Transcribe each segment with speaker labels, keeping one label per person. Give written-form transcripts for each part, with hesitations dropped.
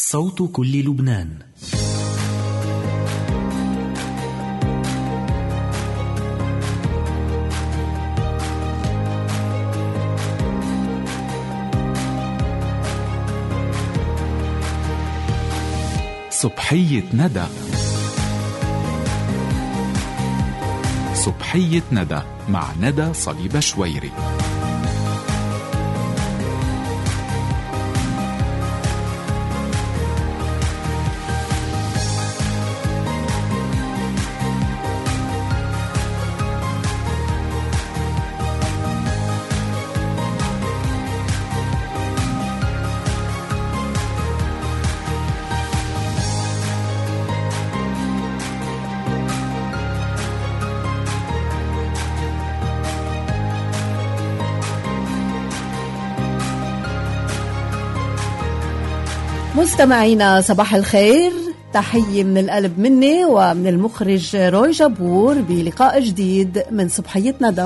Speaker 1: صوت كل لبنان. صبحية ندى. صبحية ندى مع ندى صليب شويري.
Speaker 2: مستمعينا صباح الخير، تحية من القلب مني ومن المخرج روي جبور بلقاء جديد من صبحية ندى.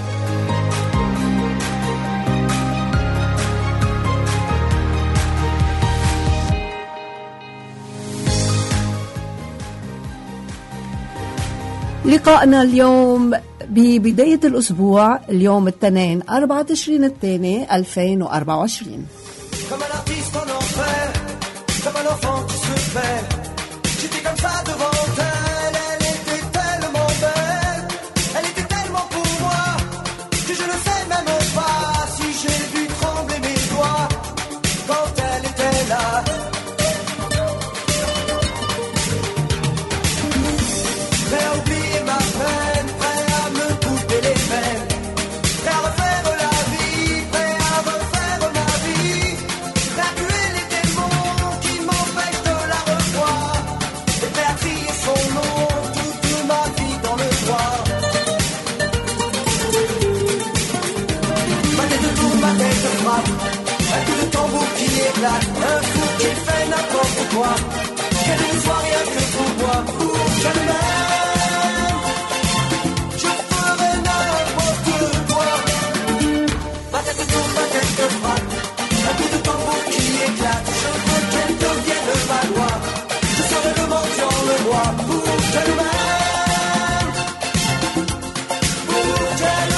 Speaker 2: لقاءنا اليوم ببداية الأسبوع، اليوم الاثنين 4 تشرين الثاني 2024.
Speaker 3: Comme un enfant qui se perd, j'étais comme ça devant elle, elle était tellement belle, elle était tellement pour moi, que je ne sais même pas si j'ai vu trembler mes doigts, quand elle était là. Prêt à oublier ma peine, prêt à me couper les veines, prêt à refaire la vie, prêt à refaire ma vie, prêt à tuer les démons son nom, toute ma vie dans le noir. Ma tête tourne, ma tête frappe, un coup de tambour qui éclate, un fou qui fait n'importe quoi, qu'elle ne soit rien que pour moi. Je m'aime, je ferai n'importe quoi. Ma tête tourne, ma tête frappe, un coup de tambour qui éclate, je veux qu'elle devienne ma loi. Je serai le mendiant, le roi, pour qu'elle m'aime, pour qu'elle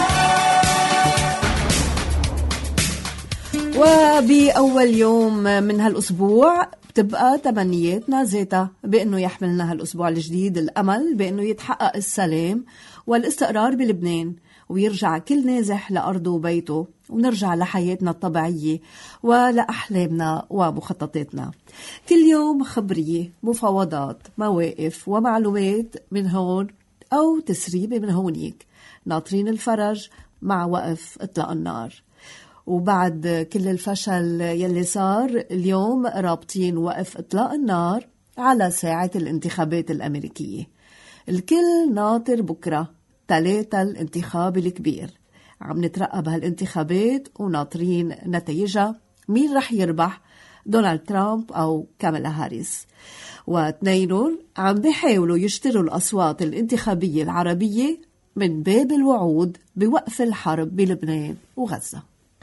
Speaker 3: m'aime.
Speaker 2: وبأول يوم من هالأسبوع بتبقى تمنياتنا ذاتها بأنه يحملنا هالأسبوع الجديد الأمل بأنه يتحقق السلام والاستقرار بلبنان، ويرجع كل نازح لأرضه وبيته، ونرجع لحياتنا الطبيعية ولأحلامنا ومخططاتنا. كل يوم خبرية، مفاوضات، مواقف ومعلومات من هون أو تسريبة من هونيك، ناطرين الفرج مع وقف إطلاق النار. وبعد كل الفشل يلي صار اليوم رابطين وقف إطلاق النار على ساعة الانتخابات الأمريكية. الكل ناطر بكرة 3 الانتخاب الكبير، عم نترقب هالانتخابات وناطرين نتائجها، مين رح يربح، دونالد ترامب أو كامالا هاريس. واثنينهم عم بيحاولوا يشتروا الأصوات الانتخابية العربية من باب الوعود بوقف الحرب بلبنان وغزة.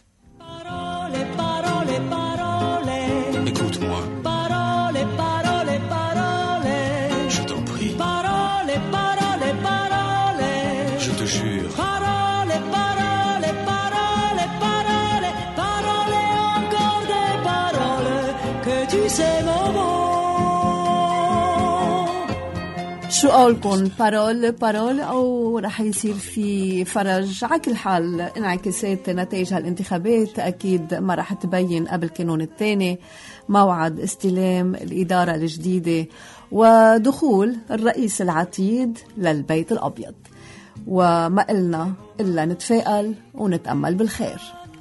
Speaker 1: Écoute-moi.
Speaker 3: Parole, parole, parole.
Speaker 1: Je t'en prie.
Speaker 3: Parole, parole, parole.
Speaker 1: Je te jure.
Speaker 3: Parole, parole, parole, parole. Parole, encore des paroles que tu sais mon mot.
Speaker 2: شو قولكن؟ بارول أو رح يصير في فرج؟ على كل حال انعكاسات نتائج هالانتخابات أكيد ما رح تبين قبل كانون الثاني موعد استلام الإدارة الجديدة ودخول الرئيس العتيد للبيت الأبيض، وما قلنا إلا نتفائل ونتأمل بالخير.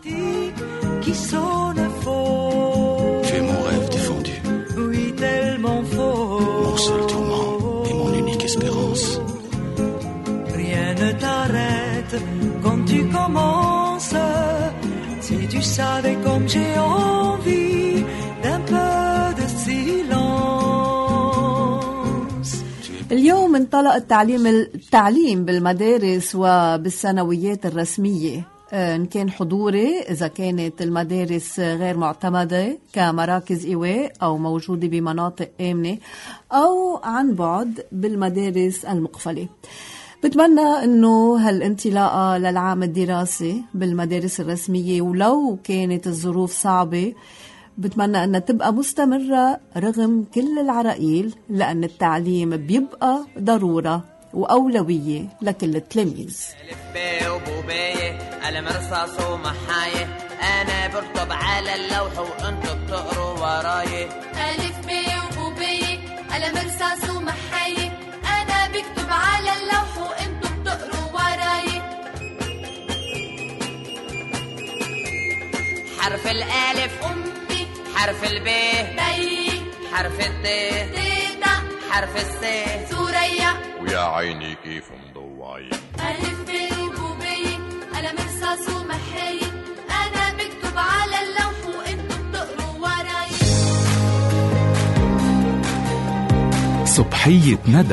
Speaker 1: Tu es mon rêve défendu.
Speaker 3: Oui, tellement faux.
Speaker 1: Mon seul tourment et mon unique espérance.
Speaker 3: Rien ne t'arrête quand tu commences. Si tu savais comme j'ai envie d'un peu de silence.
Speaker 2: اليوم انطلق التعليم بالمدارس وبالثانويات الرسمية. إن كان حضوري إذا كانت المدارس غير معتمدة كمراكز إيواء أو موجودة بمناطق آمنة، أو عن بعد بالمدارس المقفلة. بتمنى أنه هالانطلاقة للعام الدراسي بالمدارس الرسمية ولو كانت الظروف صعبة بتمنى أنها تبقى مستمرة رغم كل العراقيل، لأن التعليم بيبقى ضرورة وأولوية لكل التلاميذ.
Speaker 4: ألف ب وبوباية قلم رصاص ومحاية، أنا برطب على اللوح وأنتوا بتقروا وراي.
Speaker 5: ألف ب وبوباية قلم رصاص ومحاية، أنا بكتب على اللوح وأنتوا بتقروا وراي.
Speaker 4: حرف الألف
Speaker 5: أمي،
Speaker 4: حرف الب
Speaker 5: بي،
Speaker 4: حرف الت
Speaker 5: تيتا،
Speaker 4: حرف الس
Speaker 5: سوريا.
Speaker 6: ويا عيني كيف مضوعي.
Speaker 5: ألف ب وبوباية قلم رصاص ومحاية، أنا بكتب على اللوح وأنتوا بتقروا وراي.
Speaker 7: صبحية ندى.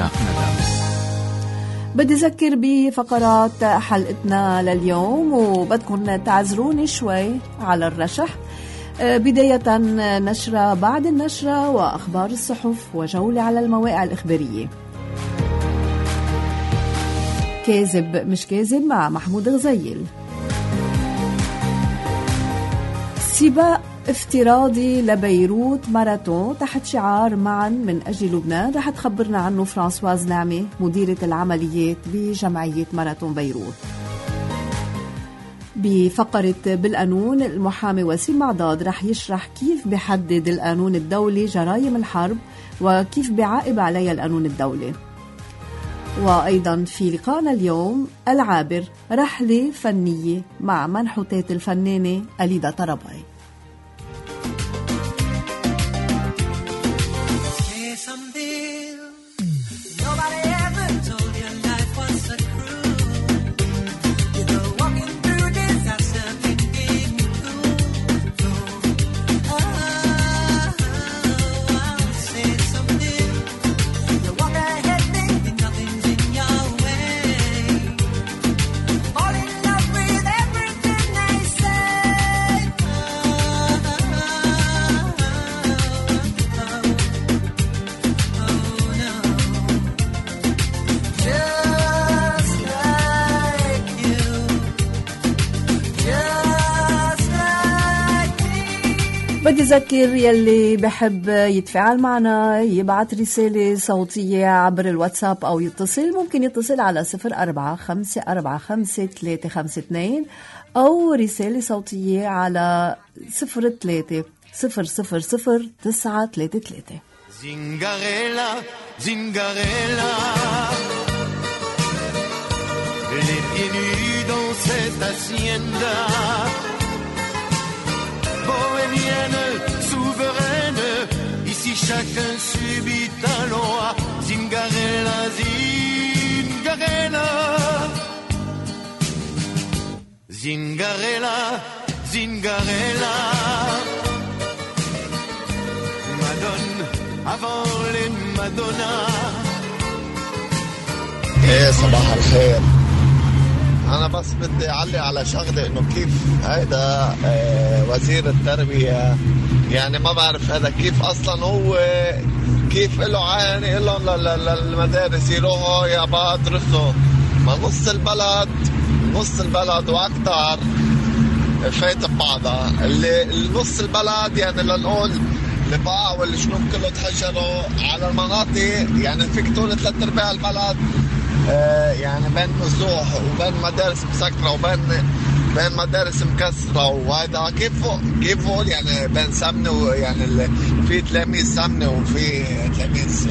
Speaker 2: بدي أذكر بفقرات حلقتنا لليوم وبدكم تعذروني شوي على الرشح. بداية نشرة بعد النشرة وأخبار الصحف وجولة على المواقع الإخبارية. كاذب مش كاذب مع محمود غزيل. سباق افتراضي لبيروت ماراثون تحت شعار معا من أجل لبنان، رح تخبرنا عنه فرانسواز نعمة مديرة العمليات بجمعية ماراثون بيروت. بفقرة بالقانون المحامي وسيم معضاد رح يشرح كيف بيحدد القانون الدولي جرائم الحرب وكيف بيعاقب عليها القانون الدولي. وأيضا في لقائنا اليوم العابر رحلة فنية مع منحوتات الفنانة أليدا طرباي. بدي أذكر يلي بحب يتفاعل معنا يبعت رسالة صوتية عبر الواتساب أو يتصل، ممكن يتصل على 04-545-352 أو رسالة صوتية على 03-000-933.
Speaker 8: Zingarella, Zingarella, les pieds nus dans cette hacienda, bohémienne, souveraine, ici chacun subit un loi. Zingarella, Zingarella, Zingarella, Zingarella, Madone avant les Madonna.
Speaker 9: ايه صباح الخير. انا بس بدي اعلق على شغله انه كيف هيدا وزير التربيه، يعني ما بعرف هذا كيف اصلا هو كيف له عاني لهم للمدارس يروحوا يا يدرسوا. ما نص البلد واكثر فايت ببعضها. اللي نص البلد يعني لنقول الباع والجنوب كله تحجروا على المناطق، يعني فيك تقول 3/4 البلد يعني بين مزوح وبين مدارس مسكرة وبين مدارس مكسرة، وهذا كيف قول يعني بين سمنة ويعني في تلاميذ سمنة وفي تلاميذ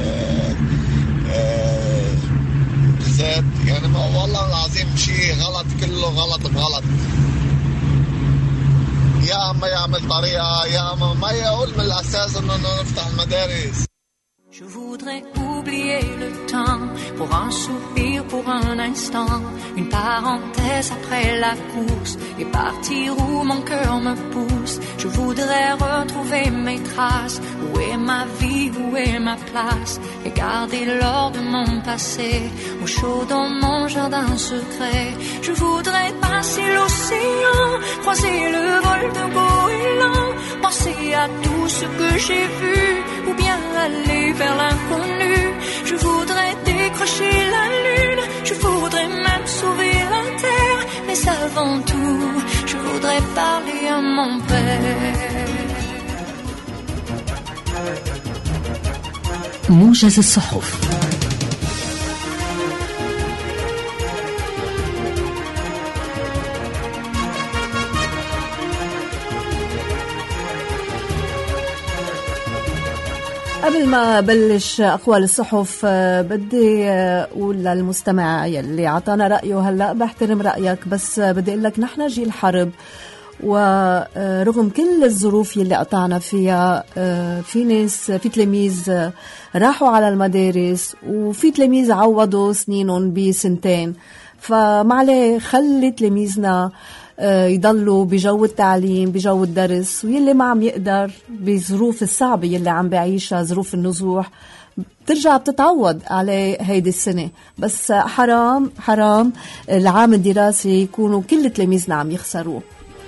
Speaker 9: زيت. يعني والله العظيم شيء غلط، كله غلط بغلط. يا اما يعمل طريقة، يا اما ما يقول من الاساس انه نفتح المدارس.
Speaker 7: Je voudrais oublier le temps pour un soupir, pour un instant, une parenthèse après la course et partir où mon cœur me pousse. Je voudrais retrouver mes traces, où est ma vie, où est ma place, et garder l'or de mon passé au chaud dans mon jardin secret. Je voudrais passer l'océan, croiser le vol de goéland, penser à tout ce que j'ai vu, ou bien aller vers l'inconnu. Je voudrais décrocher la lune, je voudrais même sauver la terre, mais avant tout, je voudrais parler à mon père.
Speaker 10: موجز الصحف.
Speaker 2: قبل ما بلش أقوال الصحف بدي أقول للمستمع يلي عطانا رأيه هلأ بحترم رأيك، بس بدي أقول لك نحن جيل حرب، ورغم كل الظروف يلي قطعنا فيها في ناس، في تلاميذ راحوا على المدارس، وفي تلاميذ عوضوا سنينهم بسنتين، فمعليه خلي تلاميذنا يضلوا بجو التعليم، بجو الدرس، ويلي ما عم يقدر بظروف الصعبة يلي عم بعيشها، ظروف النزوح، بترجع بتتعوض عليه هيدي السنة. بس حرام العام الدراسي يكونوا كل تلاميذنا عم يخسروه.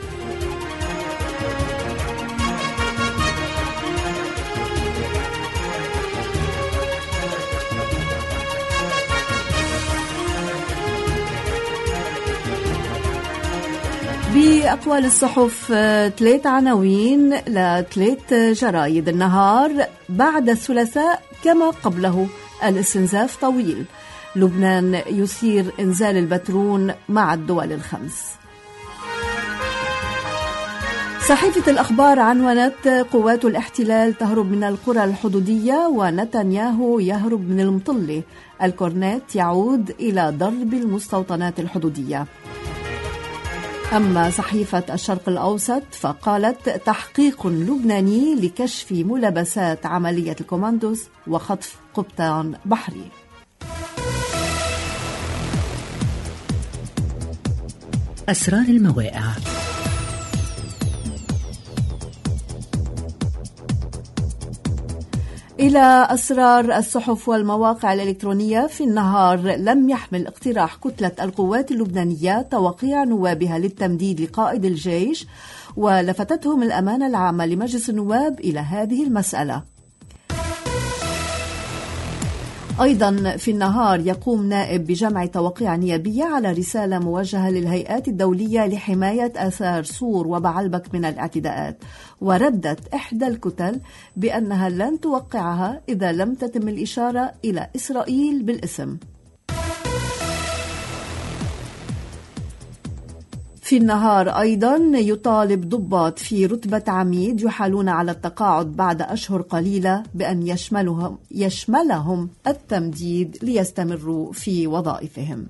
Speaker 2: بأقوال الصحف 3 عناوين ل3 جرايد النهار. بعد الثلاثاء كما قبله الاستنزاف طويل. لبنان يثير إنزال البترون مع الدول الخمس. صحيفة الأخبار عنونت قوات الاحتلال تهرب من القرى الحدودية ونتنياهو يهرب من المطلة. الكورنيت يعود إلى ضرب المستوطنات الحدودية. أما صحيفة الشرق الأوسط فقالت تحقيق لبناني لكشف ملابسات عملية الكوماندوز وخطف قبطان بحري.
Speaker 10: أسرار المواقع.
Speaker 2: إلى أسرار الصحف والمواقع الإلكترونية في النهار. لم يحمل اقتراح كتلة القوات اللبنانية توقيع نوابها للتمديد لقائد الجيش، ولفتتهم الأمانة العامة لمجلس النواب إلى هذه المسألة. أيضا في النهار يقوم نائب بجمع توقيع نيابية على رسالة موجهة للهيئات الدولية لحماية آثار سور وبعلبك من الاعتداءات، وردت إحدى الكتل بأنها لن توقعها إذا لم تتم الإشارة إلى إسرائيل بالاسم. في النهار أيضا يطالب ضباط في رتبة عميد يحالون على التقاعد بعد أشهر قليلة بأن يشملهم التمديد ليستمروا في وظائفهم.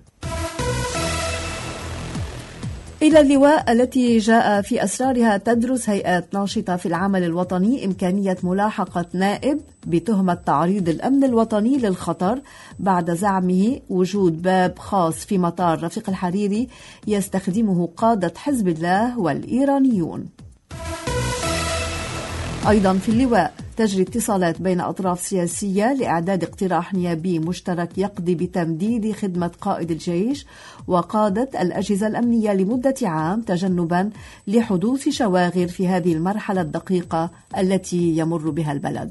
Speaker 2: إلى اللواء التي جاء في أسرارها تدرس هيئات ناشطة في العمل الوطني إمكانية ملاحقة نائب بتهمة تعريض الأمن الوطني للخطر بعد زعمه وجود باب خاص في مطار رفيق الحريري يستخدمه قادة حزب الله والإيرانيون. أيضا في اللواء تجري اتصالات بين أطراف سياسية لإعداد اقتراح نيابي مشترك يقضي بتمديد خدمة قائد الجيش وقادة الأجهزة الأمنية لمدة عام تجنبا لحدوث شواغر في هذه المرحلة الدقيقة التي يمر بها البلد.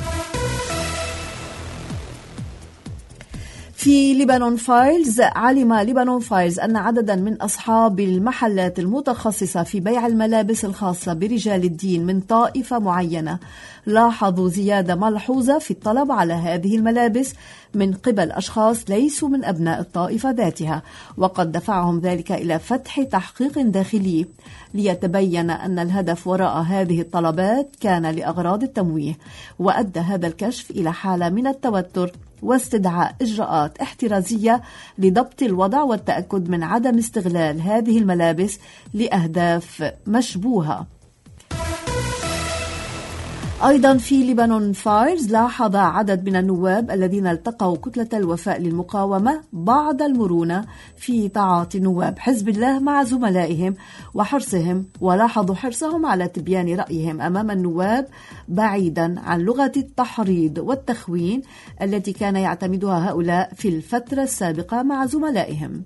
Speaker 2: في لبنان فايلز، علم لبنان فايلز أن عددا من أصحاب المحلات المتخصصة في بيع الملابس الخاصة برجال الدين من طائفة معينة لاحظوا زيادة ملحوظة في الطلب على هذه الملابس من قبل أشخاص ليسوا من أبناء الطائفة ذاتها، وقد دفعهم ذلك إلى فتح تحقيق داخلي ليتبين أن الهدف وراء هذه الطلبات كان لأغراض التمويه. وأدى هذا الكشف إلى حالة من التوتر واستدعاء إجراءات احترازية لضبط الوضع والتأكد من عدم استغلال هذه الملابس لأهداف مشبوهة. أيضا في لبنان فايرز لاحظ عدد من النواب الذين التقوا كتلة الوفاء للمقاومة بعض المرونة في تعاطي نواب حزب الله مع زملائهم وحرصهم، ولاحظوا حرصهم على تبيان رأيهم أمام النواب بعيدا عن لغة التحريض والتخوين التي كان يعتمدها هؤلاء في الفترة السابقة مع زملائهم.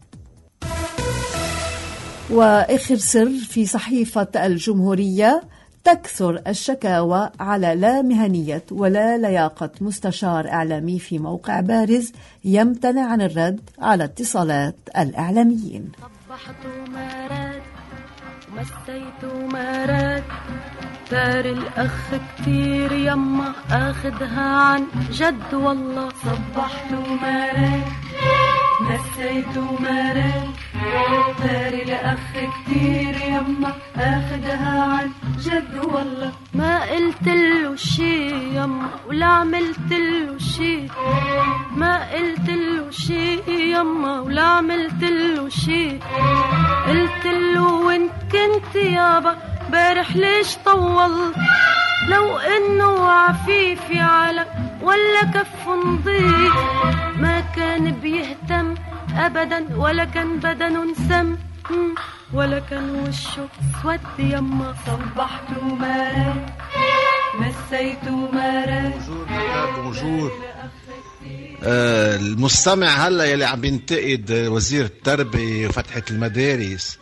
Speaker 2: وآخر سر في صحيفة الجمهورية: تكثر الشكاوى على لا مهنية ولا لياقة مستشار إعلامي في موقع بارز يمتنع عن الرد على اتصالات الإعلاميين.
Speaker 11: صبحت ومرات ومسيت ومرات دار الأخ كتير يما أخدها عن جد والله. صبحت ومرات مسيت ومرات دار الأخ كتير يما أخدها عن جد والله. ما قلت له شي يما ولا عملت له شي، ما قلت له شي يما ولا عملت له شي. قلت له وين كنت يابا بارح ليش طولت، لو انه عفيفي على ولا كف نضيف. ما كان بيهتم ابدا ولا كان بدنه سم ولا كان وشه اسود يما. صبحت ومرات مسيت ومرات.
Speaker 9: بونجور. المستمع هلا يلي عم بينتقد وزير التربية وفتحة المدارس،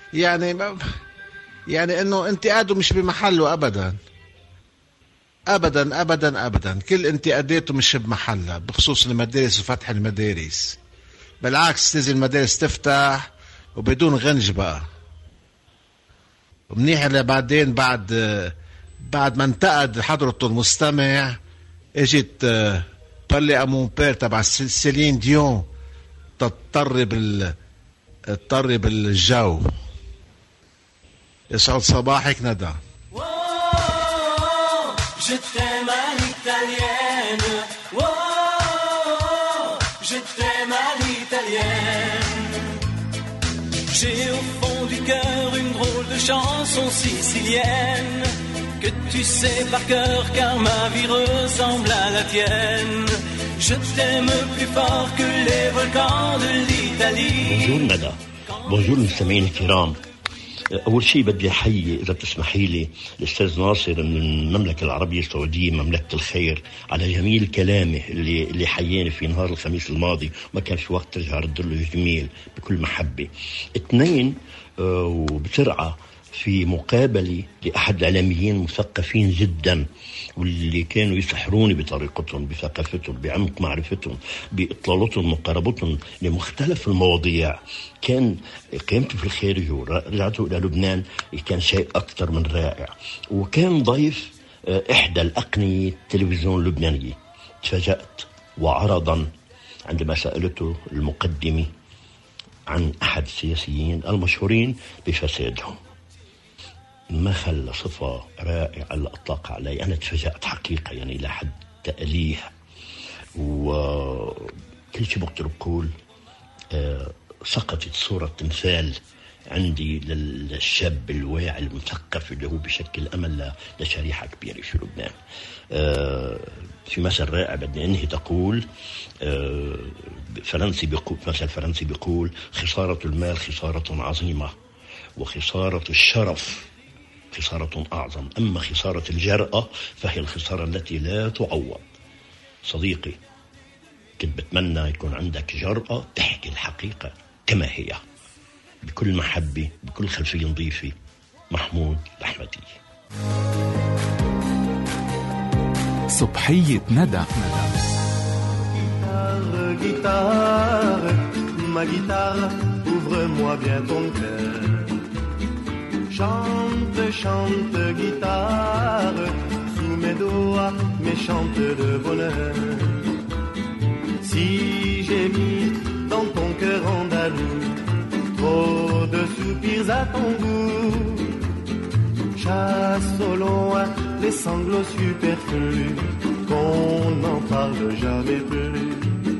Speaker 9: يعني انه انتقاده مش بمحله ابدا ابدا ابدا ابدا. كل انتقاداته مش بمحلها بخصوص المدارس وفتح المدارس. بالعكس لازم المدارس تفتح وبدون غنج بقى. ومنيح اللي بعدين بعد ما انتقد حضرته المستمع اجت بارلي امون بير تبع سيلين ديون تطرب الجو. يسعد صباحك ندى.
Speaker 3: Je t'aime à l'italienne, oh, je t'aime à l'italienne. J'ai au fond du cœur une drôle de chanson sicilienne que tu sais par cœur car ma vie ressemble à la tienne. Je t'aime plus fort que les volcans de l'Italie.
Speaker 12: Bonjour Nada, bonjour المستمعين الكرام. أول شيء بدي أحيي إذا تسمحي لي الأستاذ ناصر من المملكة العربية السعودية مملكة الخير على جميل كلامه اللي حياني في نهار الخميس الماضي، ما كان في وقت ترجع رد له جميل بكل محبة. 2 وبسرعة في مقابلة لأحد الإعلاميين مثقفين جدا واللي كانوا يسحروني بطريقتهم بثقافتهم بعمق معرفتهم بإطلالتهم وقربتهم لمختلف المواضيع. كان قيمته في الخارج ورجعته إلى لبنان كان شيء أكثر من رائع. وكان ضيف إحدى الأقنية التلفزيون اللبنانية. تفاجأت وعرضا عندما سألته المقدمة عن أحد السياسيين المشهورين بفسادهم، ما خلى صفة رائعة على الإطلاق علي. أنا تفاجأت حقيقة يعني إلى حد تأليه. وكل شيء بقدر بقول سقطت صورة تمثال عندي للشاب الواعي المثقف اللي هو بشكل أمل لشريحة كبيرة في لبنان. في مثل رائع بدي أنهي تقول مثل فرنسي بيقول خسارة المال خسارة عظيمة وخسارة الشرف خسارة أعظم، أما خسارة الجرأة فهي الخسارة التي لا تعوض. صديقي كنت بتمنى يكون عندك جرأة تحكي الحقيقة كما هي بكل محبة بكل خلفية نظيفة. محمود الأحمدي.
Speaker 13: صبحية ندى.
Speaker 14: Guitare, ma guitare, ouvre-moi bien ton cœur. Chante, chante, guitare, sous mes doigts, mais chante de bonheur. Si j'ai mis dans ton cœur andalou trop de soupirs à ton goût, chasse au loin les sanglots superflus, qu'on n'en parle jamais plus.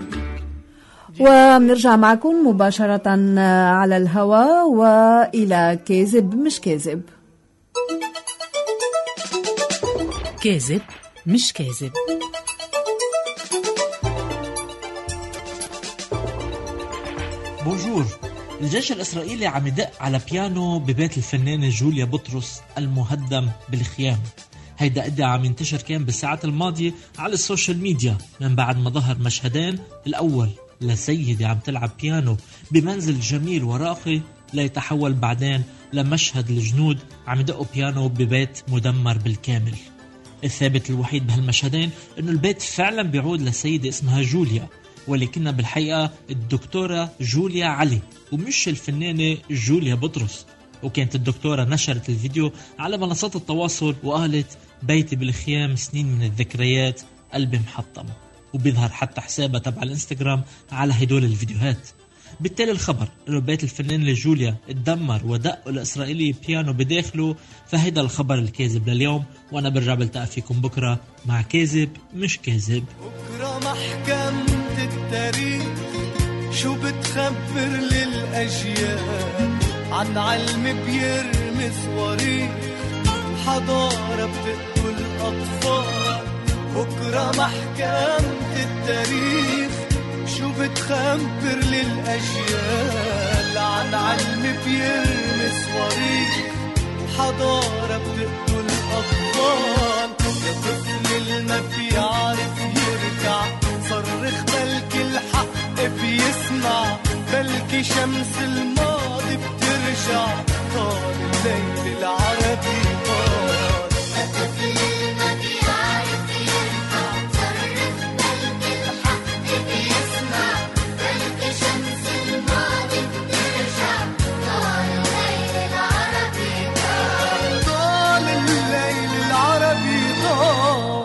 Speaker 2: وبنرجع معكم مباشرة على الهواء وإلى كاذب مش كاذب.
Speaker 10: كاذب مش كاذب.
Speaker 13: بونجور. الجيش الإسرائيلي عم يدق على بيانو ببيت الفنانة جوليا بطرس المهدم بالخيام. هيدا إدعاء عم ينتشر كان بالساعات الماضية على السوشيال ميديا من بعد ما ظهر مشهدين، الأول لسيدة عم تلعب بيانو بمنزل جميل وراقي، ليتحول بعدين لمشهد الجنود عم يدقوا بيانو ببيت مدمر بالكامل. الثابت الوحيد بهالمشهدين انه البيت فعلا بيعود لسيدة اسمها جوليا، ولكنها بالحقيقة الدكتورة جوليا علي ومش الفنانة جوليا بطرس. وكانت الدكتورة نشرت الفيديو على منصات التواصل وقالت بيتي بالخيام، سنين من الذكريات، قلبي محطم. وبيظهر حتى حسابها تبع الانستغرام على هدول الفيديوهات. بالتالي الخبر انه بيت الفنانة جوليا اتدمر ودق الاسرائيلي بيانو بداخله، فهيدا الخبر الكاذب لليوم، وانا برجع بلتقى فيكم بكره مع كاذب مش كاذب.
Speaker 3: بكره محكمة التاريخ شو بتخبر للاجيال عن علم بيرمي صواريخ، حضارة بتقتل اطفال. بكره محكمة التاريخ شو بتخبر للأجيال عن علم بيرمي صواريخ، وحضارة بتقتل أطفال. يا طفل ما بيعرف يرجع، صرخ بلكي الحق بيسمع، بلكي شمس الماضي بترجع. طال الليل العربي طال. يا طفل ما بيعرف يرجع، صرخ بلكي الحق بيسمع، بلكي شمس الماضي بترجع. طال الليل العربي طال. طال الليل العربي طال.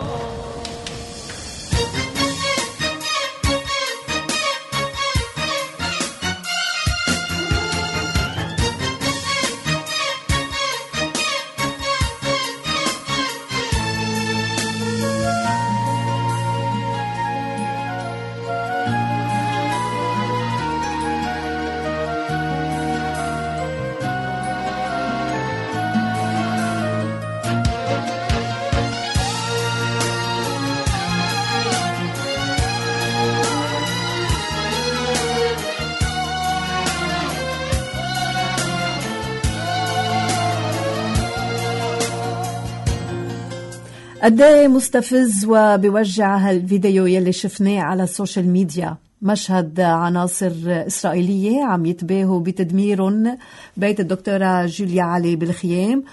Speaker 2: قديه مستفز وبيوجع هالفيديو يلي شفناه على السوشيال ميديا. مشهد عناصر إسرائيلية عم يتباهوا بتدميرهم بيت الدكتورة جوليا علي بالخيام،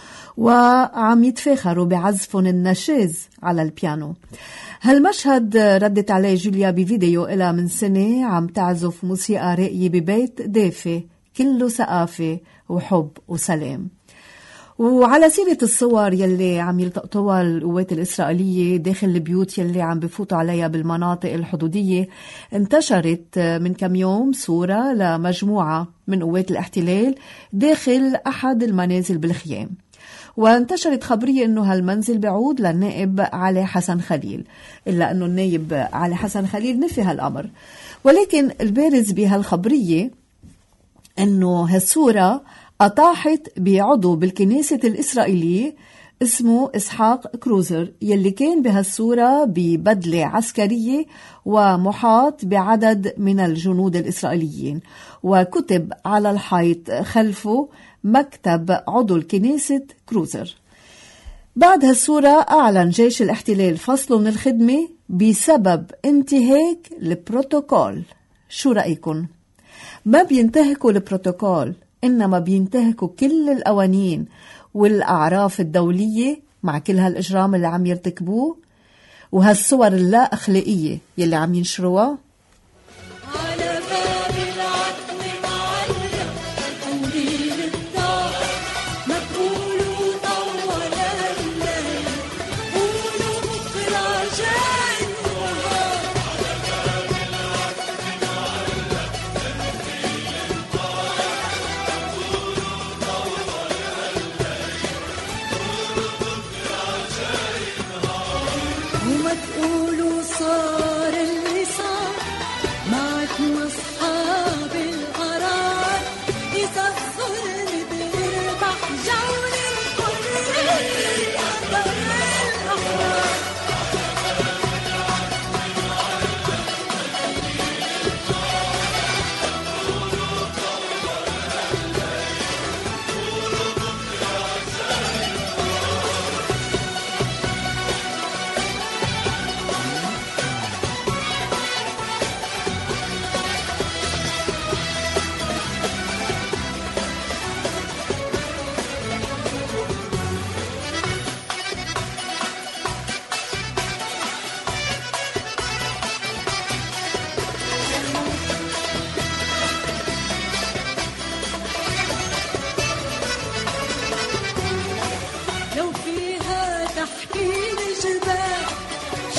Speaker 2: وعم يتفاخروا بعزفهم النشاز على البيانو. هالمشهد ردت عليه جوليا بفيديو إلها من سنة عم تعزف موسيقى راقية ببيت دافي كله ثقافة وحب وسلام. وعلى سيرة الصور يلي عم يلتقطوها القوات الإسرائيلية داخل البيوت يلي عم بفوتوا عليها بالمناطق الحدودية، انتشرت من كم يوم صورة لمجموعة من قوات الاحتلال داخل أحد المنازل بالخيام، وانتشرت خبرية أنه هالمنزل بعود للنائب علي حسن خليل، إلا أنه النائب علي حسن خليل نفي هالأمر. ولكن البارز بهالخبرية أنه هالصورة أطاحت بعضو بالكنيسة الإسرائيلية اسمه إسحاق كروزر، يلي كان بهالصورة ببدلة عسكرية ومحاط بعدد من الجنود الإسرائيليين، وكتب على الحيط خلفه مكتب عضو الكنيسة كروزر. بعد هالصورة أعلن جيش الاحتلال فصله من الخدمة بسبب انتهاك البروتوكول. شو رأيكم؟ ما بينتهكوا البروتوكول، إنما بينتهكوا كل القوانين والأعراف الدولية مع كل هالإجرام اللي عم يرتكبوه وهالصور اللا أخلاقية يلي عم ينشروها.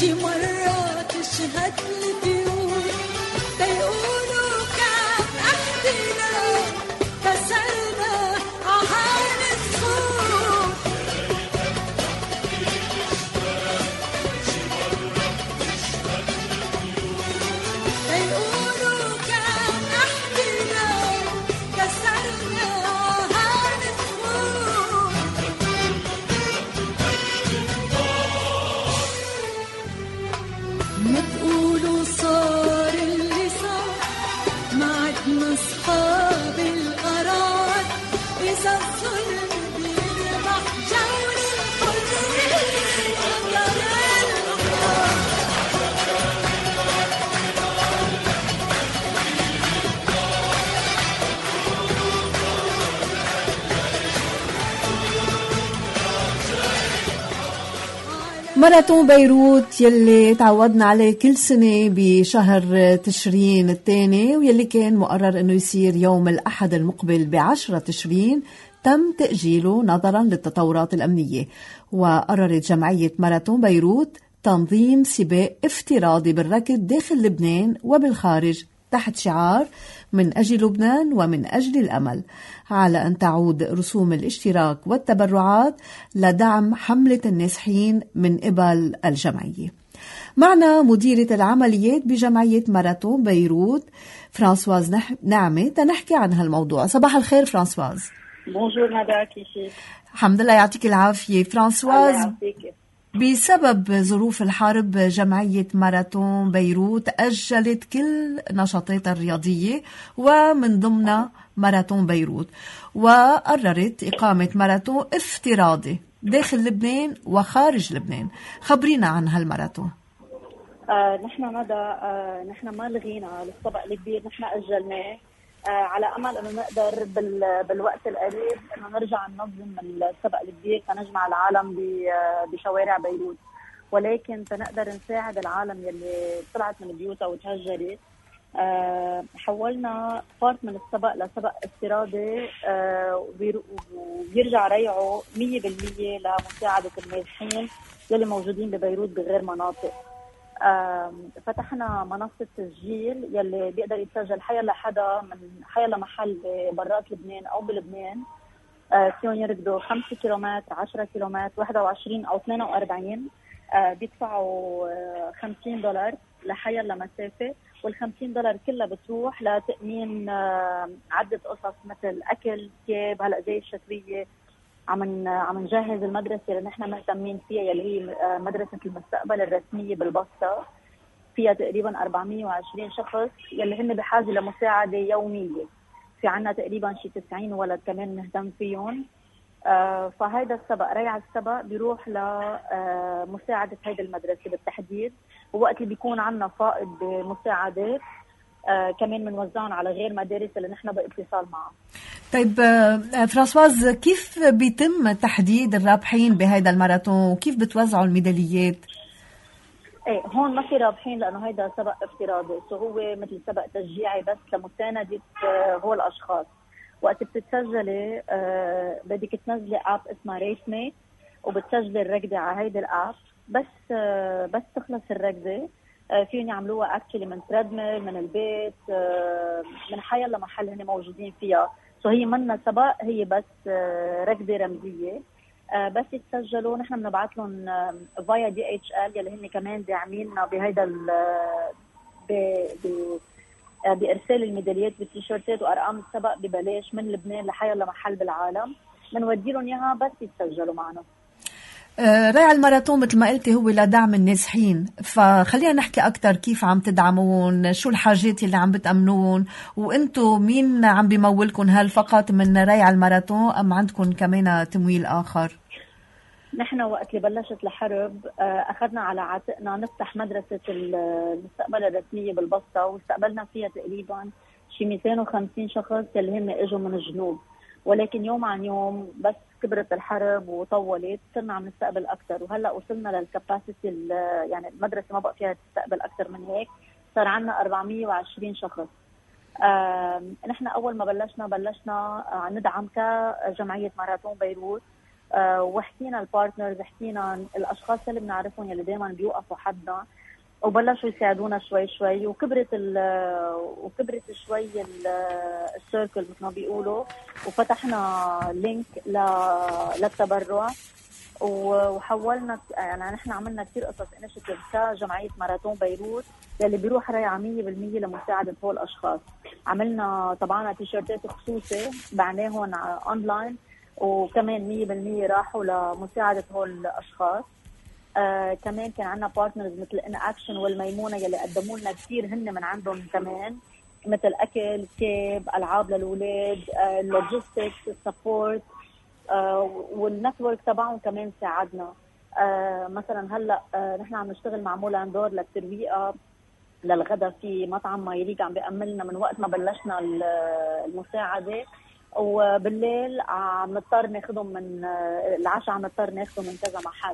Speaker 15: شي مرة تشهد البيوت تيقولوا كان أحدنا كسرنا عهان الصوت تيقولوا كان أحدنا كسرنا عهان الصوت ما تقولوا صار اللي صار ما عدنا أصحاب القرار إذا الظلم بيربح جولة الحرية
Speaker 2: ماراثون بيروت يلي تعودنا عليه كل سنة بشهر تشرين الثاني ويلي كان مقرر انه يصير يوم الأحد المقبل ب10 تشرين تم تأجيله نظرا للتطورات الأمنية. وقررت جمعية ماراثون بيروت تنظيم سباق افتراضي بالركض داخل لبنان وبالخارج تحت شعار من أجل لبنان ومن أجل الأمل، على أن تعود رسوم الاشتراك والتبرعات لدعم حملة النازحين من قبل الجمعية. معنا مديرة العمليات بجمعية ماراثون بيروت فرانسواز نعمة تنحكي عن هالموضوع. صباح الخير فرانسواز.
Speaker 16: بونجور ندى، كيفك؟
Speaker 2: الحمد لله يعطيك العافية. فرانسواز، بسبب ظروف الحرب جمعية ماراثون بيروت أجلت كل نشاطاتها الرياضية ومن ضمنها ماراثون بيروت، وقررت إقامة ماراثون افتراضي داخل لبنان وخارج لبنان. خبرينا عن هالماراثون.
Speaker 16: نحن ندى نحن ما لغينا السبق الكبير، نحن أجلناه على أمل أنه نقدر بالوقت القريب أنه نرجع ننظم السبق الكبير فنجمع العالم بشوارع بيروت، ولكن تنقدر نساعد العالم يلي طلعت من بيوتها وتهجرت. حولنا بارت من السبق لسبق افتراضي وبيرجع ريعه 100% لمساعدة النازحين يلي موجودين ببيروت بغير مناطق. فتحنا منصة تسجيل يلي بيقدر يتسجل حيلا حدا من حيلا محل برات لبنان أو بلبنان، فيهم يركضوا 5 كيلومتر، 10 كيلومتر، 21 أو 42. بيدفعوا $50 لحيلا مسافة، وال$50 كلها بتروح لتأمين عدة قصص مثل أكل، ثياب. هلأ زي الشتوية عم نجهز المدرسة اللي نحن مهتمين فيها يلي هي مدرسة المستقبل الرسمية بالبسطة، فيها تقريبا 420 شخص يلي هن بحاجة لمساعدة يومية. في عنا تقريبا شي 90 ولد كمان نهتم فيهم. فهيدا السبق، ريع السبق بيروح لمساعدة هيدا المدرسة بالتحديد، ووقت اللي بيكون عنا فائض بمساعدات كمان بنوزعهم على غير مدارس اللي نحن باتصال معها.
Speaker 2: طيب فرانسواز، كيف بيتم تحديد الرابحين بهذا الماراثون وكيف بتوزعوا الميداليات؟
Speaker 16: ايه، هون ما في رابحين لانه هيدا سبق افتراضي، هو مثل سبق تشجيعي بس لمساندة هو الاشخاص. وقت بتتسجلي بدك تنزلي اب اسمها ريس ميت وبتسجلي الركضة على هيدا الاب. بس تخلص الركضة فيهم يعملوها اكشلي من تريدميل، من البيت، من حيلا محل هن موجودين فيها. هي منا سبق، هي بس ركضة رمزية. بس يتسجلوا نحن بنبعث لهم فايا DHL يلي هن كمان داعميننا بهيدا بإرسال الميداليات بالتيشيرتات وأرقام السبق ببلاش من لبنان لحيلا محل بالعالم. بنودي لهم إياها بس يتسجلوا معنا.
Speaker 2: ريع الماراثون مثل ما قلتي هو لدعم النازحين، فخلينا نحكي أكتر كيف عم تدعمون، شو الحاجات اللي عم بتأمنون، وإنتو مين عم بيمولكم؟ هل فقط من ريع الماراثون أم عندكم كمان تمويل آخر؟
Speaker 16: نحن وقت اللي بلشت الحرب أخذنا على عاتقنا نفتح مدرسة المستقبل الرسمية بالبسطة، واستقبلنا فيها تقريبا شي 250 شخص اللي هم اجوا من الجنوب. ولكن يوم عن يوم بس كبرت الحرب وطولت صرنا عم نستقبل أكثر، وهلا وصلنا للكاباسيتي يعني المدرسة ما بقى فيها تستقبل أكثر من هيك، صار عنا 420 شخص. نحن أول ما بلشنا ندعم كجمعية ماراثون بيروت، وحكينا البارتنرز، حكينا الاشخاص اللي بنعرفهم يلي دائما بيوقفوا حدنا، وبلشوا يساعدونا شوي شوي، وكبرت شوي السيركل مثل ما بيقولوا، وفتحنا لينك للتبرع، وحولنا يعني نحن عملنا كثير قصص انيشيتيف كجمعيه ماراثون بيروت يلي بيروح رايعه 100% لمساعده هول الاشخاص. عملنا طبعا تيشيرتات خصوصي بعناهم اونلاين، وكمان 100% راحوا لمساعده هول الاشخاص. كمان كان عندنا بارتنرز مثل ان اكشن والميمونه يلي قدموا لنا كثير هن من عندهم كمان، مثل اكل، كيب، العاب للاولاد، اللوجيستكس، السبورت، والنتورك تبعهم كمان ساعدنا. مثلا هلا نحن عم نشتغل مع مولاندور للترويقه للغدا في مطعم مايريك، عم بيأملنا من وقت ما بلشنا المساعده، وبالليل عم نضطر ناخذهم من العشاء، عم نضطر ناخذهم من كذا محل.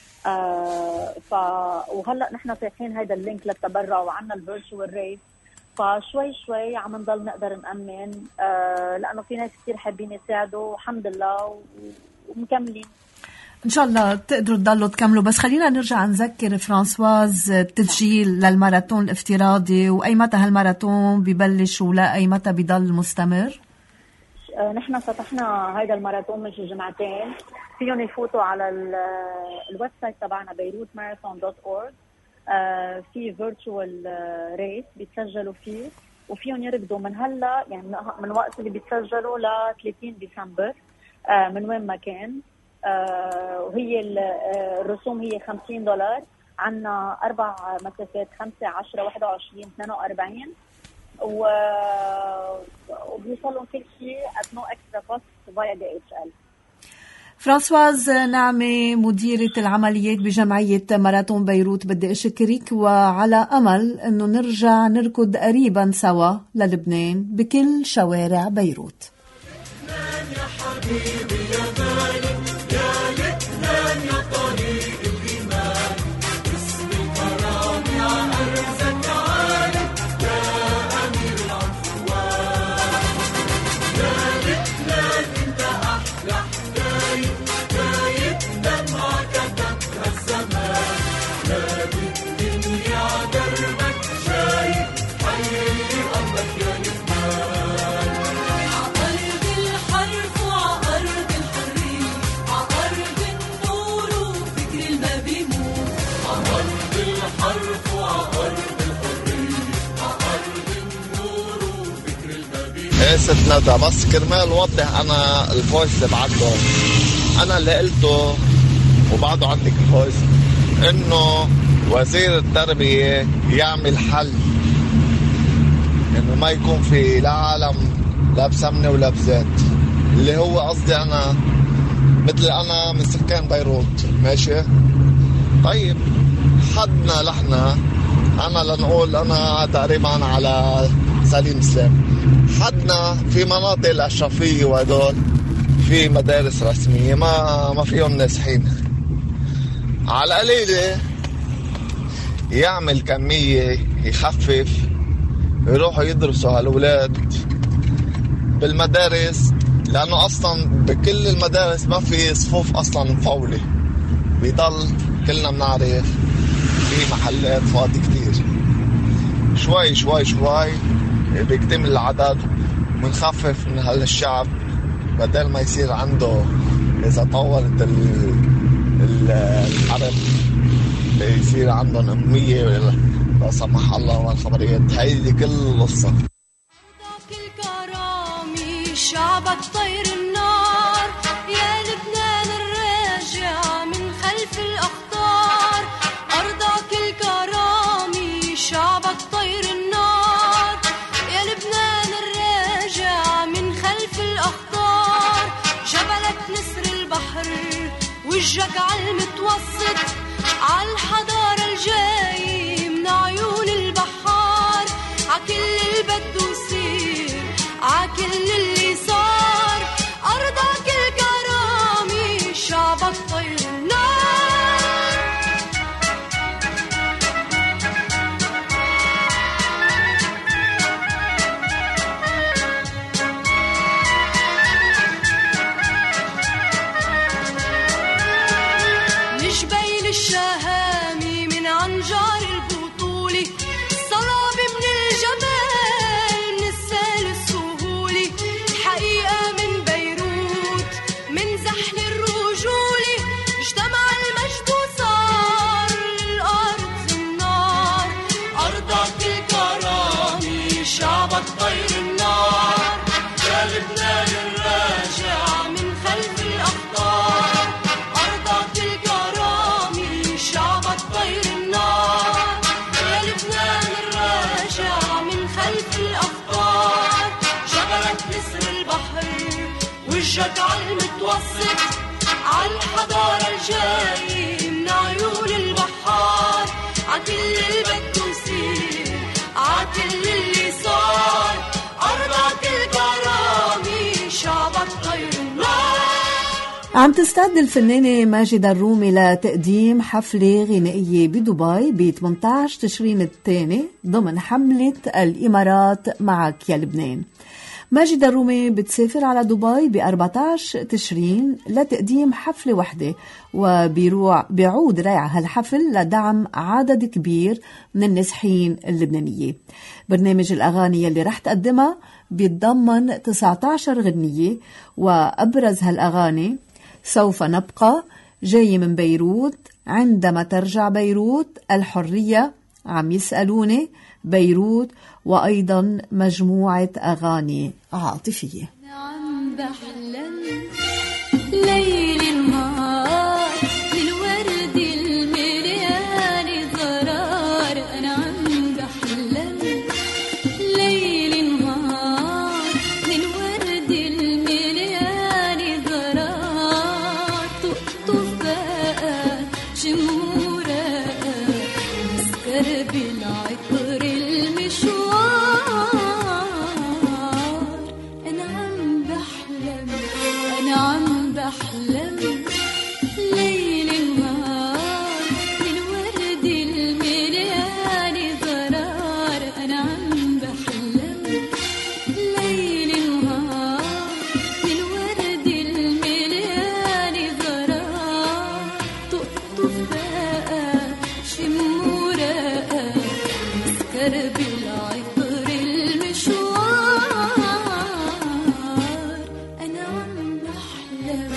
Speaker 16: وهلا نحن فاتحين هيدا اللينك للتبرع، وعنا الفيرتشوال ريس، فشوي شوي عم نضل نقدر نأمن، لأنه في ناس كتير حابين يساعدوا والحمد لله، ومكملين
Speaker 2: إن شاء الله تقدروا تضلوا تكملوا. بس خلينا نرجع نذكر فرانسواز التسجيل للماراثون الافتراضي، وأي متى هالماراثون ببلش ولا أي متى بيضل مستمر؟
Speaker 16: نحن فتحنا هيدا الماراثون من جمعتين، فيهم يفوتوا على الويب سايت تبعنا beirutmarathon.org، في فيرتشوال ريس بيتسجلوا فيه، وفيهم يركضوا من هلا يعني من وقت اللي بيتسجلوا ل 30 ديسمبر من وين ما كان. وهي الرسوم هي $50. عنا 4 مسافات، 5، 10، 21، 42، وبيوصلوا كل شيء at no extra cost via DHL.
Speaker 2: فرانسواز نعمة، مديرة العمليات بجمعية ماراثون بيروت، بدي أشكرك، وعلى أمل أنه نرجع نركض قريبا سوا للبنان بكل شوارع بيروت.
Speaker 3: يا حبيبي يا غالي، يا لبنان يا طريق الإيمان، اسم الكرام يا أرزك عالي، يا أمير العفوان، يا لبنان انت أحلى حكاية، حكاية دمعك كتبها الزمان، نادي الدنيا دربك شايف، حي أرضك يا لبنان. عأرض الحرف وعأرض الحرية، عأرض النور وفكر الما بيموت، عأرض الحرف وعأرض الحرية، عأرض النور وفكر الما بيموت.
Speaker 9: ايه ست ندى، بس كرمال وضح انا الفويس اللي بعده، انا اللي قلته وبعده عندك الفويس، انه وزير التربية يعمل حل انه ما يكون في لا عالم لا بسمنة ولا بزيت، اللي هو قصدي انا مثل انا من سكان بيروت، ماشي؟ طيب حدنا لحنا، انا لنقول انا تقريبا على سليم سلام، حدنا في مناطق الاشرفية وهدول في مدارس رسمية ما فيهم نازحين، على قليلة يعمل كمية يخفف، يروحوا يدرسوا هالولاد بالمدارس، لأنه أصلا بكل المدارس ما في صفوف أصلا مفولة، بيضل كلنا بنعرف في محلات فاضي كتير، شوي شوي شوي بيكتمل العدد، ونخفف من هالشعب بدل ما يصير عنده إذا طولت الحرب يصير عندهم أمية لا سمح الله والخبريات. هيدي كل القصة.
Speaker 7: أرضك الكرامي، شعبك طير النار، يا لبنان الراجع من خلف الأخطار، أرضك الكرامي، شعبك طير النار، يا لبنان الراجع من خلف الأخطار، جبلك نسر البحر، وجهك عالمتوسط، عالحضارة الجاي من عيون البحار، عكل اللي بده يصير، عكل اللي صار،
Speaker 5: جار البطولة، صلابة من الجمال من السهل السهولة، حقيقة من بيروت من زحل الرجولة، اجتمع المجد وصار الأرض النار، أرضك الكرامة شعبك طير النار، يا لبنان الراجع من خلف الأخطار، أرضك الكرامة شعبك طير النار، يا لبنان الراجع من خلف الأخطار، جبلك نسر البحر وجهك عالمتوسط، عالحضارة الجاي من عيون البحار، عكل اللي بده يصير عكل اللي صار، أرضك الكرامة شعبك طير النار.
Speaker 2: عم تستعد الفنانة ماجدة الرومي لتقديم حفلة غنائية بدبي ب 18 تشرين الثاني ضمن حملة الإمارات معك يا لبنان. ماجدة الرومي بتسافر على دبي ب 14 تشرين لتقديم حفلة وحدة، وبيعود ريع هالحفل لدعم عدد كبير من النازحين اللبنانية. برنامج الأغاني يلي رح تقدمها بيتضمن 19 غنية، وأبرز هالأغاني سوف نبقى، جاي من بيروت، عندما ترجع بيروت، الحرية، عم يسألوني، بيروت، وأيضا مجموعة أغاني عاطفية.
Speaker 15: عم بحلم ليل نهار للورد المليان زرار، أنا عم بحلم ليل نهار للورد المليان زرار، تقطف بقى جمورة مسكر بالعطر المشوار، أنا عم بحلم أنا عم بحلم ليل نهار للورد المليان زرار، أنا عم بحلم ليل نهار للورد المليان زرار، تقطف بقى شمورة مسكر بالعطر المشوار، أنا عم بحلم.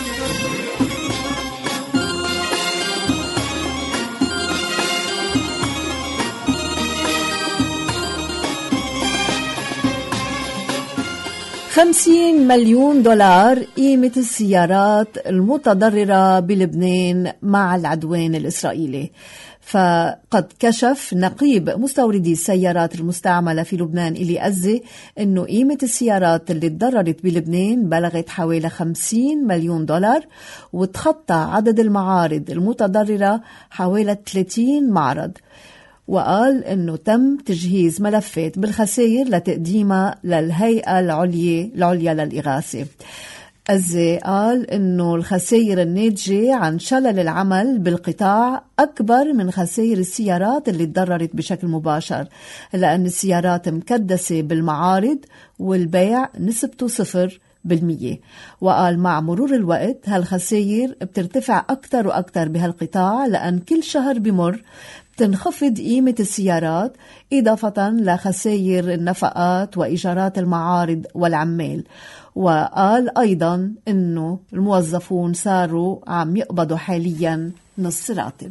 Speaker 2: 50 مليون دولار قيمة السيارات المتضررة بلبنان مع العدوان الإسرائيلي. فقد كشف نقيب مستوردي السيارات المستعملة في لبنان إلي أزي أنه قيمة السيارات اللي تضررت بلبنان بلغت حوالي 50 مليون دولار، وتخطى عدد المعارض المتضررة حوالي 30 معرض. وقال أنه تم تجهيز ملفات بالخسائر لتقديمها للهيئة العليا للإغاثة. أزي قال أنه الخسائر الناتجة عن شلل العمل بالقطاع أكبر من خسائر السيارات اللي تضررت بشكل مباشر، لأن السيارات مكدسة بالمعارض والبيع نسبته 0%. وقال مع مرور الوقت هالخسائر بترتفع أكتر وأكتر بهالقطاع، لأن كل شهر بمر تنخفض قيمة السيارات، إضافة لخسائر النفقات وإيجارات المعارض والعمال. وقال أيضا أنه الموظفون صاروا عم يقبضوا حاليا نص راتب.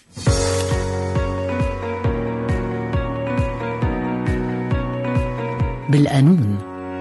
Speaker 10: بالقانون.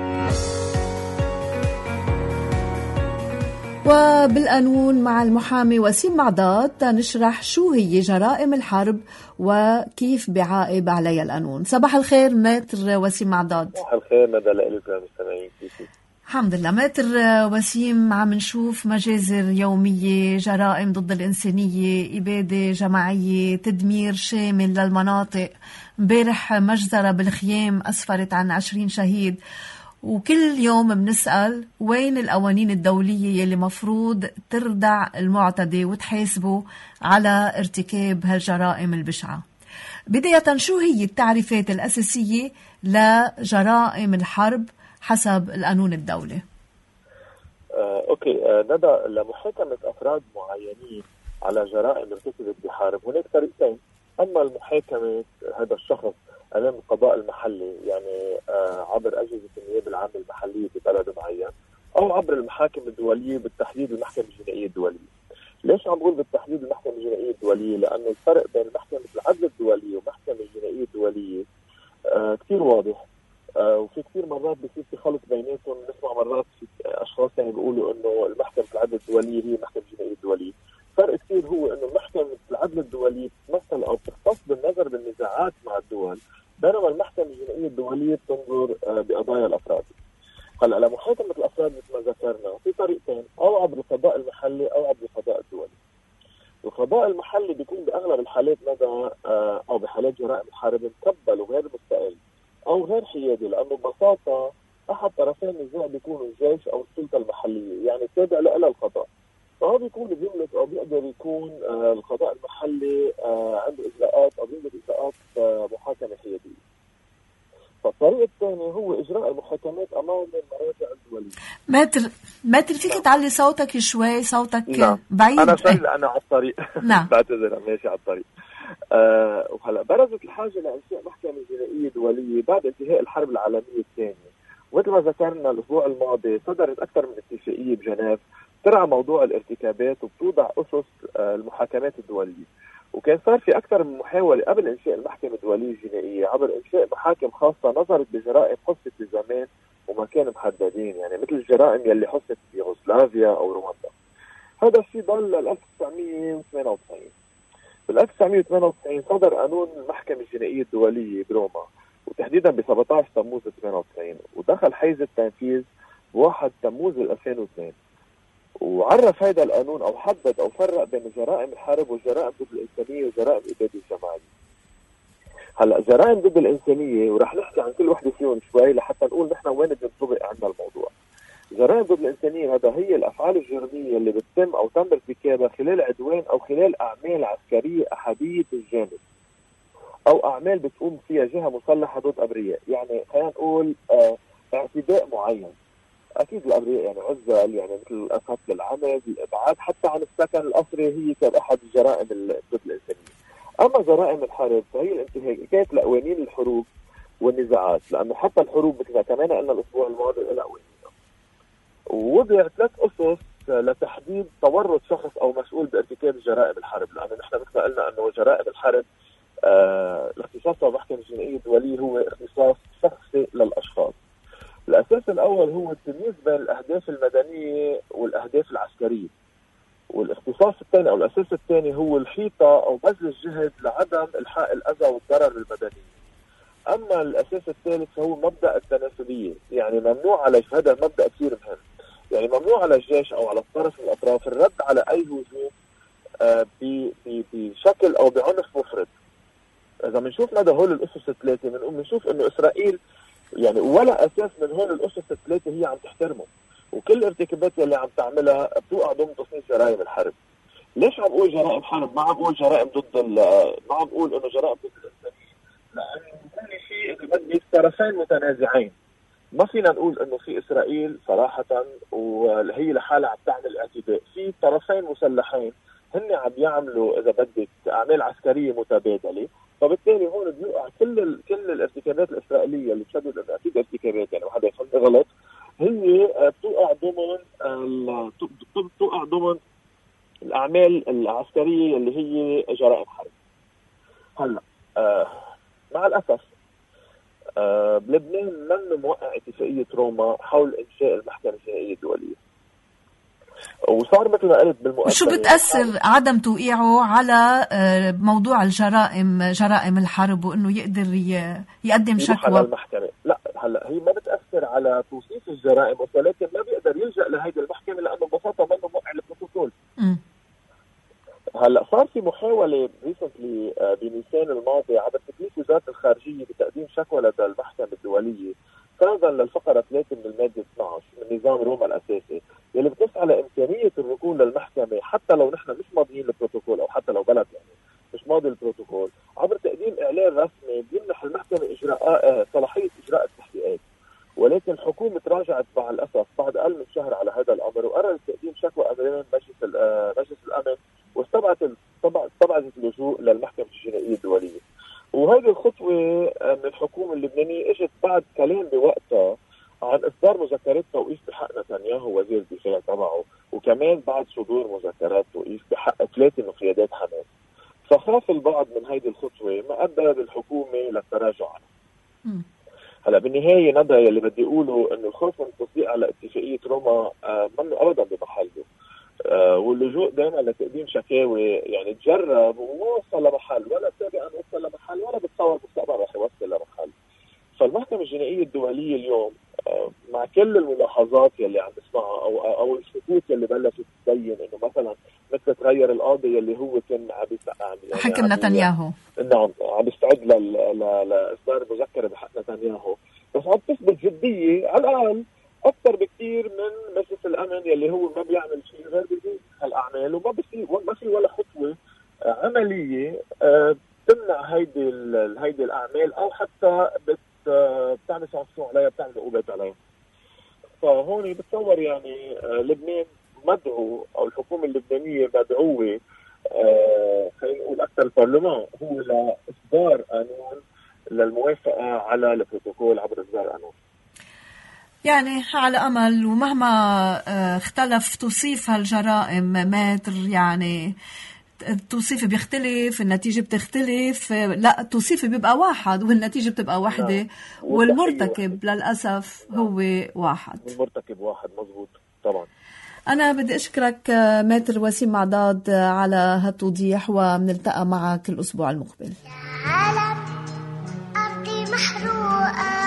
Speaker 2: وبالقانون مع المحامي وسيم معضاد نشرح شو هي جرائم الحرب وكيف بيعاقب عليها القانون. صباح الخير ماتر وسيم معضاد.
Speaker 17: صباح الخير مدى لإلك المستمعين، كيفك؟
Speaker 2: الحمد لله. ماتر وسيم، عم نشوف مجازر يومية، جرائم ضد الإنسانية، إبادة جماعية، تدمير شامل للمناطق. امبارح مجزرة بالخيام أسفرت عن 20 شهيد. وكل يوم بنسأل وين القوانين الدولية يلي مفروض تردع المعتدي وتحاسبه على ارتكاب هالجرائم البشعة. بداية، شو هي التعريفات الأساسية لجرائم الحرب حسب القانون الدولي؟
Speaker 17: أوكي، ندى، لمحاكمة أفراد معينين على جرائم ارتكبت بحرب هناك طريقتين. أما المحاكمة هذا الشخص أمام القضاء المحلي، يعني عبر أجهزة النيابة العامة المحلية ببلد معين، أو عبر المحاكم الدولية، بالتحديد المحكمة الجنائية الدولية. ليش عم بقول بالتحديد المحكمة الجنائية الدولية؟ لأنه الفرق بين محكمة العدل الدولية والمحكمة الجنائية الدولية كتير واضح، وفي كتير مرات بيصير في خلط بيناتهم. نسمع مرات في أشخاص يعني بيقولوا إنه المحكمة العدل الدولية هي المحكمة الجنائية الدولية. فرق كتير هو إنه محكمة العدل الدولية بتمثل أو بتختص بالنظر بالنزاعات مع الدول، بينما المحكمة الجنائية الدولية بتنظر بقضايا الأفراد. هلا لمحاكمة الأفراد مثل ما ذكرنا في طريقتين، أو عبر القضاء المحلي أو عبر القضاء الدولي. القضاء المحلي بيكون بأغلب الحالات أو بحالات جرائم الحرب مكبل وغير مستقل أو غير حيادي، لأنه ببساطة أحد طرفين النزاع بيكونوا الجيش أو السلطة المحلية، يعني تابع لها القضاء. فهو بيكون بيملك أو بيقدر يكون القضاء المحلي عنده إجراءات أو بيملك إجراءات محاكمة حيادية. فالطريق الثاني هو إجراء المحاكمات أمام المراجع الدولية.
Speaker 2: ماتر فيك تعلي صوتك شوي، صوتك
Speaker 17: نعم.
Speaker 2: بعيد.
Speaker 17: أنا شوي لأنا على الطريق.
Speaker 2: نعم.
Speaker 17: بعتذر ماشي على الطريق. وهلا برزت الحاجة لإنشاء محكمة جنائية دولية بعد انتهاء الحرب العالمية الثانية، ومثل ما ذكرنا الأسبوع الماضي صدرت أكثر من اتفاقية بجنيف ترعى موضوع الارتكابات وبتوضع أسس المحاكمات الدولية. وكان صار في أكثر من محاولة قبل إنشاء المحكمة الدولية الجنائية عبر إنشاء محاكم خاصة نظرت بجرائم حصلت بزمان ومكان محددين، يعني مثل الجرائم يلي حصلت في يوغوسلافيا أو رواندا. هذا الشيء ضل ل 1998. بال 1998 صدر قانون المحكمة الجنائية الدولية بروما، وتحديدا ب 17 تموز 98، ودخل حيز التنفيذ ب1 تموز 2002. وعرف هذا القانون او حدد او فرق بين جرائم الحرب والجرائم ضد الانسانيه وجرائم الاباده الجماعيه. هلا جرائم ضد الانسانيه ورح نحكي عن كل وحده فيهم شوي لحتى نقول نحن وين بنطبق عندنا الموضوع. جرائم ضد الانسانيه هذا هي الافعال الجرميه اللي بتتم او تم ارتكابها خلال عدوان او خلال اعمال عسكريه احاديه الجانب، او اعمال بتقوم فيها جهه مسلحه ضد ابرياء. يعني خلينا نقول اعتداء معين. اكيد الابرياء يعني عزل، يعني مثل قتل العمد، الابعاد حتى عن السكن الاسري، هي كاحد الجرائم ضد الانسانيه. اما جرائم الحرب فهي الانتهاكات لقوانين الحروب والنزاعات، لانه حتى الحروب مثل ما كمان قلنا الاسبوع الماضي لها قوانين. ووضع 3 اسس لتحديد تورط شخص او مسؤول بارتكاب جرائم الحرب، لانه نحن مثل ما قلنا انه جرائم الحرب الاختصاص المحكمة الجنائية الدولية هو اختصاص شخصي للاشخاص. الأساس الأول هو التمييز بين الأهداف المدنية والأهداف العسكرية، والاختصاص الثاني أو الأساس الثاني هو الحيطة أو بذل الجهد لعدم إلحاق الأذى والضرر المدني. أما الأساس الثالث فهو مبدأ التناسبية، يعني ممنوع على هذا المبدأ كثير مهم، يعني ممنوع على الجيش أو على الطرف من الأطراف الرد على أي هجوم بشكل أو بعنف مفرط. إذا بنشوف مدى هول الأسس الثلاثة بنشوف إنه إسرائيل يعني ولا اساس من هون الاسس الثلاثه هي عم تحترمه، وكل الارتكابات اللي عم تعملها بتوقع ضمن تصنيف جرائم الحرب. ليش عم بقول جرائم حرب؟ ما عم بقول جرائم ما عم بقول انه جرائم ضد الانسانيه، لانه كل شيء اذا بدك طرفين متنازعين. ما فينا نقول انه في اسرائيل صراحه وهي لحالها عم تعمل اعتداء، في طرفين مسلحين هن عم يعملوا اذا بدك اعمال عسكريه متبادله، فبالتالي هون بيوقع كل الارتكابات الاسرائيليه اللي بتشدد انه اكيد ارتكابات يعني وحدا يفهم غلط، هي بتوقع ضمن الاعمال العسكريه اللي هي جرائم حرب. هلا مع الاسف بلبنان من موقع اتفاقيه روما حول انشاء المحكمه الجنائيه الدوليه، وصار مثل ما قلت بالمؤسسة.
Speaker 2: شو بتأثر عدم توقيعه على موضوع جرائم الحرب وإنه يقدر يقدم شكوى؟
Speaker 17: المحكمة لا، هلا هي ما بتأثر على توصيف الجرائم، ولكن ما بيقدر يلجأ لهيدي المحكمة لأنه ببساطة منه موقع البروتوكول. هلا صار في محاولة ريسنتلي بنيسان الماضي عبر تكليف وزارة الخارجية بتقديم شكوى لدى المحكمة الدولية فرضا للفقرة 3 من المادة 12 من نظام روما الأساسي، يلي بتنص على إمكانية الركون للمحكمة حتى لو نحن مش ماضيين البروتوكول أو حتى لو بلد يعني مش ماضي البروتوكول، عبر تقديم إعلان رسمي بيمنح المحكمة صلاحية إجراء التحقيقات. ولكن الحكومة تراجعت مع الأسف بعد أقل من شهر على هذا الأمر، وقررت تقديم شكوى أمام مجلس الأمن، واستبعدت اللجوء للمحكمة الجنائية الدولية. وهذه الخطوة من الحكومة اللبنانية اجت بعد كلام بوقتها عن إصدار مذكرات توقيف بحق نتنياهو وزير الدفاع تبعه، وكمان بعد صدور مذكرات توقيف بحق 3 من قيادات حماس. فخاف البعض من هذه الخطوة ما أدى بالحكومة للتراجع عنها. هلا بالنهاية ندى يلي بدي أقوله إنه الخوف من التصديق على اتفاقية روما منه أبدا بمحله، واللجوء دائما لتقديم شكاوي يعني تجرب وما وصل لمحل، ولا سابقا وصل لمحل ولا بتصور مستقبل رح يوصل لمحل. فالمحكمة الجنائية الدولية اليوم مع كل الملاحظات يلي عم نسمعها او الشكوك يلي بلشت تبين انه مثلا مثل تغير القاضي يلي هو كان يعني
Speaker 2: حكم نتنياهو،
Speaker 17: نعم عم يستعد لاصدار مذكرة بحق نتنياهو، بس عم تثبت جدية على الاقل اكثر بكثير من مجلس الامن يلي هو ما بيعمل شيء غير بيزيد هالاعمال، وما ما في ولا خطوه عمليه تمنع هيدي الاعمال او حتى بتعمل سانكسيون عليها، بتعمل عقوبات عليها. فهون بتصور يعني لبنان مدعو او الحكومه اللبنانيه مدعوه خلينا نقول اكثر البرلمان هو لاصدار قانون للموافقه على البروتوكول عبر اصدار قانون.
Speaker 2: يعني على أمل ومهما اختلف توصيف هالجرائم ماتر، يعني التوصيف بيختلف، النتيجة بتختلف، لا التوصيف بيبقى واحد والنتيجة بتبقى واحدة، والمرتكب للأسف هو واحد.
Speaker 17: المرتكب واحد مزبوط طبعا.
Speaker 2: أنا بدي أشكرك ماتر وسيم معضاد على هالتوضيح، ومنلتقى معك الأسبوع المقبل.
Speaker 15: عالم أرضي محروقة،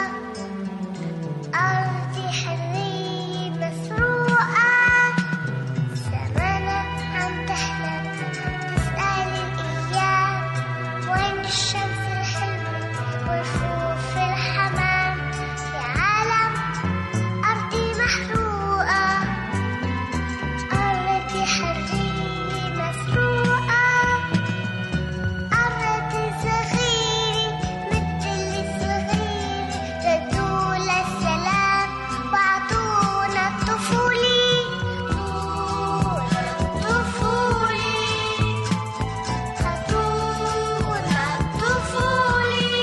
Speaker 15: أرضي حرية مسروقة، زمانة عم تحلم تسأل الأيام، وين الشمس الحلوة ورفوف الحمام. يا عالم أرضي محروقة، أرضي حرية مسروقة، أرضي صغيرة مثل الصغير، ردوا للسلام وعطونا الطفولي، طفولي عطونا الطفولي،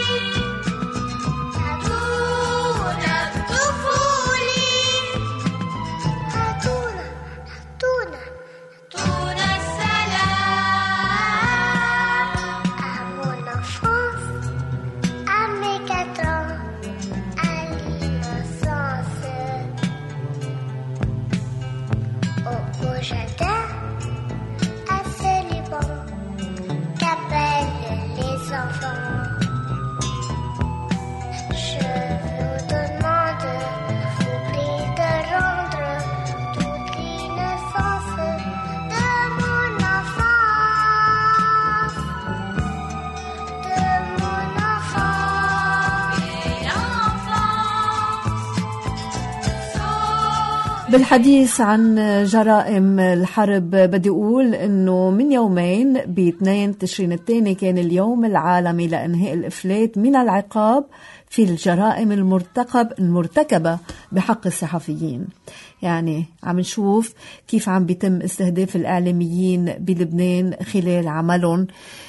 Speaker 15: عطونا الطفولي، عطونا السلام. أمونا France à mes 4 ans, à l'innocence, au jardin, à ce Liban qu'appellent les enfants. Je vous demande, vous prie de rendre toute l'innocence de mon enfance, de mon enfance et enfance.
Speaker 2: بالحديث عن جرائم الحرب بدي أقول أنه من يومين ب2 تشرين الثاني كان اليوم العالمي لإنهاء الإفلات من العقاب في الجرائم المرتكبة بحق الصحفيين. يعني عم نشوف كيف عم بيتم استهداف الإعلاميين بلبنان خلال عملهم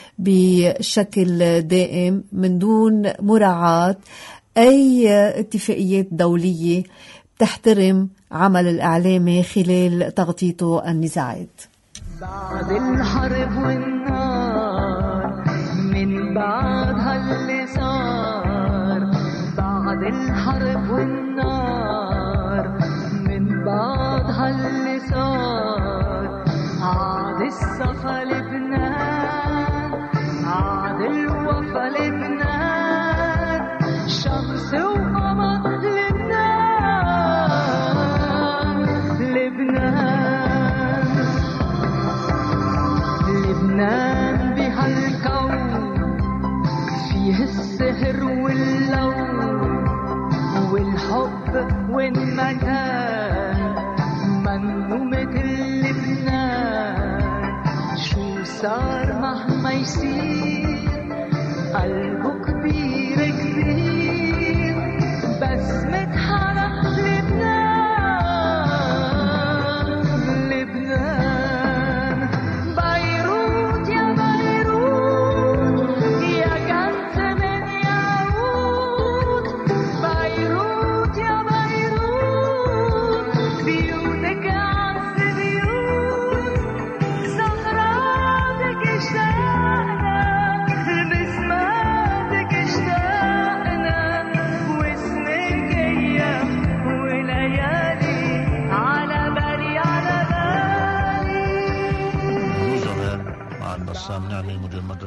Speaker 2: بشكل دائم من دون مراعاة أي اتفاقيات دولية تحترم عمل الإعلامي خلال تغطيته النزاعات.
Speaker 18: بعد الحرب والنار، من بعد هاللي صار، بعد الحرب والنار، من بعد هاللي صار، عاد الصفا لبنان، عاد الوفا لبنان، شمس وقمر لبنان بهالكون فيه السهر واللون والحب والمكان، منو مثل لبنان. شو صار مهما يصير قلبه كبير كبير، بس متحرك لبنان. بيروت يا بيروت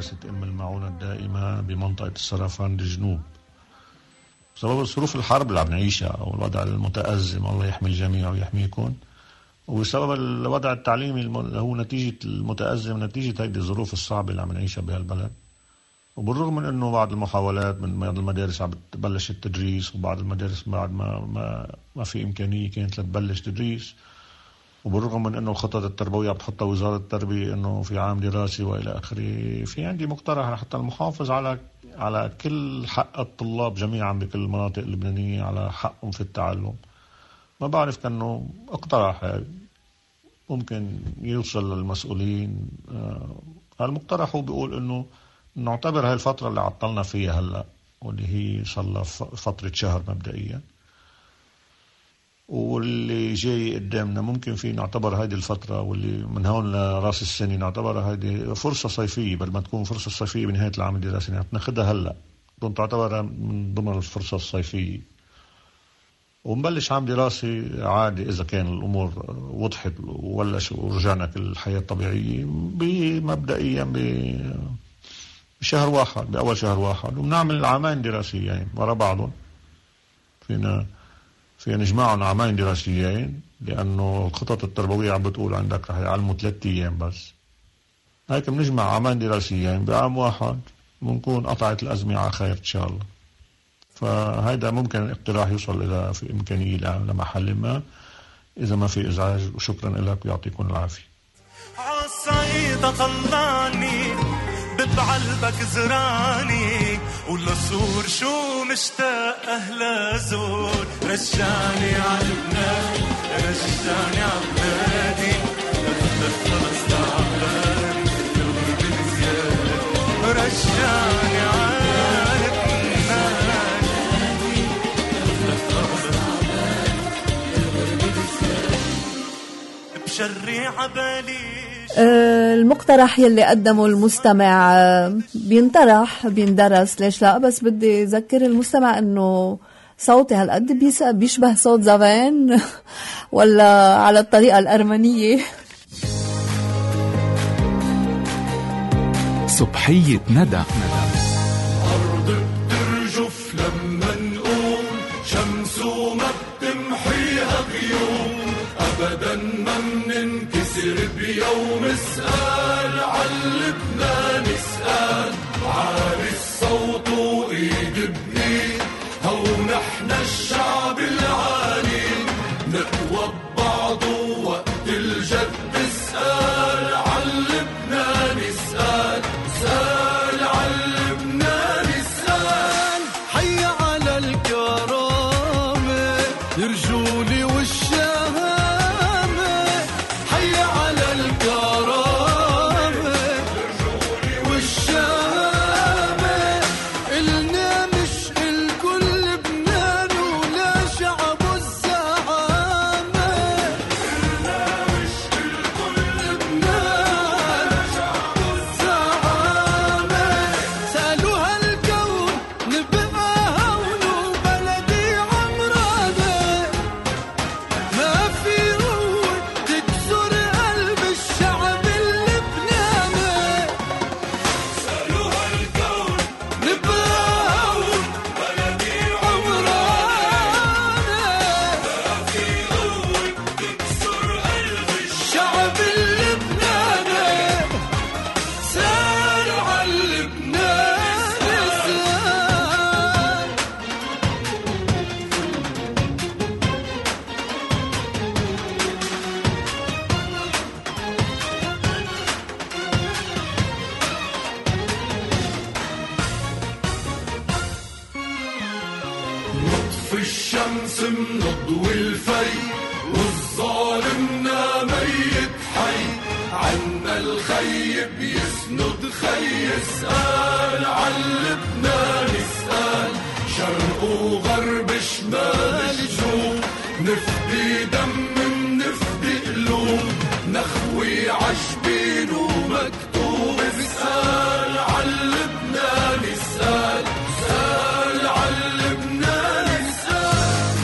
Speaker 19: مدرسة أم المعونة الدائمة بمنطقة السرافان الجنوب بسبب ظروف الحرب اللي عم نعيشها أو الوضع المتأزم. الله يحمي الجميع ويحميكم. وبسبب الوضع التعليمي اللي هو نتيجة المتأزم، نتيجة هذه الظروف الصعبة اللي عم نعيشها بهالبلد. وبالرغم من أنه بعض المحاولات من بعض المدارس عم تبلش التدريس، وبعض المدارس بعد ما في إمكانية كانت لتبلش تدريس، وبالرغم من أنه الخطط التربوية بتحطها وزارة التربية أنه في عام دراسي وإلى آخره، في عندي مقترح حتى المحافظ على كل حق الطلاب جميعا بكل المناطق اللبنانية على حقهم في التعلم. ما بعرف كأنه اقتراح ممكن يوصل للمسؤولين. المقترح هو بيقول أنه نعتبر هاي الفترة اللي عطلنا فيها هلأ، واللي هي صار لها فترة شهر مبدئيا، واللي جاي قدامنا ممكن في نعتبر هذه الفترة، واللي من هون لراس السنة نعتبر هذه فرصة صيفية، بل ما تكون فرصة صيفية بنهاية العام الدراسي يعني ناخدها هلأ، كنت تعتبرها من ضمن الفرصة الصيفية، ونبلش عام دراسي عادي إذا كان الأمور وضحت وبلش ورجعنا كل الحياة الطبيعية مبدئيا بشهر واحد، بأول شهر واحد، ونعمل عامين دراسيين ورا بعضهم. فينا نجمعهم عامين دراسيين، لأنه الخطط التربوية عم بتقول عندك رح يعلموا 3 أيام بس. هيك بنجمع عامين دراسيين بعام واحد، ونكون قطعت الأزمة على خير إن شاء الله. فهيدا ممكن الاقتراح يوصل إذا في إمكانية لمحل ما، إذا ما في إزعاج. وشكرا لك ويعطيكم العافية.
Speaker 20: عالصعيدة طلعني بقلبك زراني، والصور شو مشتاق أهلا زور. رجعني عالبنان، رجعني عبلادي، خلص تعباني الغربة بزيادة. رجعني عالبنان، خلص تعباني الغربة بزيادة. بشري عبالي
Speaker 2: المقترح يلي قدمه المستمع بيندرس، ليش لا؟ بس بدي أذكر المستمع أنه صوتي هالقد بيشبه صوت زافين ولا على الطريقة الأرمنية.
Speaker 21: صبحية ندى.
Speaker 8: أرض بترجف لما نقوم، شمس وما بتمحيها غيوم، أبدا ما مننكسر بيوم. اسأل عاللبنان، اسأل عالي الصوت وإيد بإيد، هو نحن الشعب العالي نقوى ببعض وقت الجد. اسأل عاللبنان، اسأل عاللبنان، اسأل.
Speaker 3: حي على الكرامة الرجولة والشهامة، حي على الكرامة الرجولة والشهامة. إلنا مش الكل لبنان ولا شعب الزعامة، إلنا مش الكل لبنان ولا شعب الزعامة. سألوا هالكون نبقى هون وبلدي عمرانة، ما في قوة تكسر قلب الشعب اللبناني. سألوا هالكون نبقى هون بلدي عمرانة، ما في قوة تكسر قلب الشعب اللبناني. سأل عاللبنان، اسأل.
Speaker 8: نطفي الشمس منضوي الفي، والظالمنا ميت حي، عنا الخي بيسند خي. اسأل عاللبنان، اسأل شرق وغرب شمال جنوب، نفدي دم نفدي قلوب، نخوي عجبين ومكتوب. اسأل عاللبنان، اسأل عاللبنان، اسأل.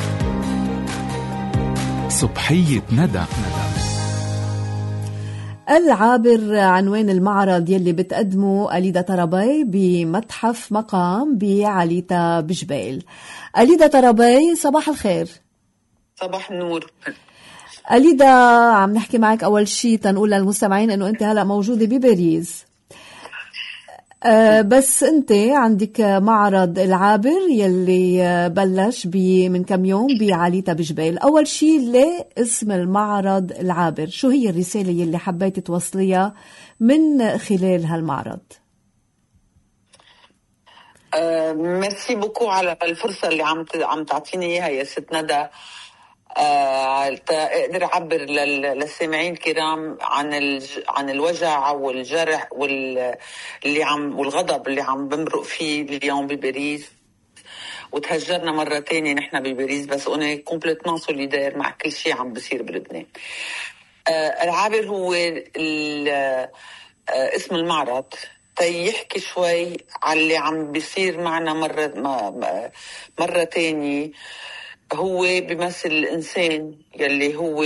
Speaker 21: صبحية ندى.
Speaker 2: العابر عنوان المعرض يلي بتقدمه أليدا طرابي بمتحف مقام بعليتا بجبيل. أليدا طرابي، صباح الخير.
Speaker 21: صباح النور.
Speaker 2: أليدا، عم نحكي معك أول شيء تنقول للمستمعين أنه أنت هلأ موجودة بباريس، بس أنت عندك معرض العابر يلي بلش من كم يوم بعليتا بجبيل. أول شيء، ليه اسم المعرض العابر؟ شو هي الرسالة يلي حبيت توصليها من خلال هالمعرض؟
Speaker 21: ميرسي بوكو على الفرصة اللي عم تعطيني إياها يا ست ندى، اقدر اعبر للسامعين الكرام عن الوجع والجرح والغضب اللي عم بمرق فيه اليوم بباريس. وتهجرنا مرة تانية نحن بباريس، بس انا كومبليتمون سوليدير مع كل شيء عم بصير بلبنان. العابر هو اسم المعرض تيحكي شوي على اللي عم بيصير معنا مرة تانية. هو بيمثل الإنسان يلي هو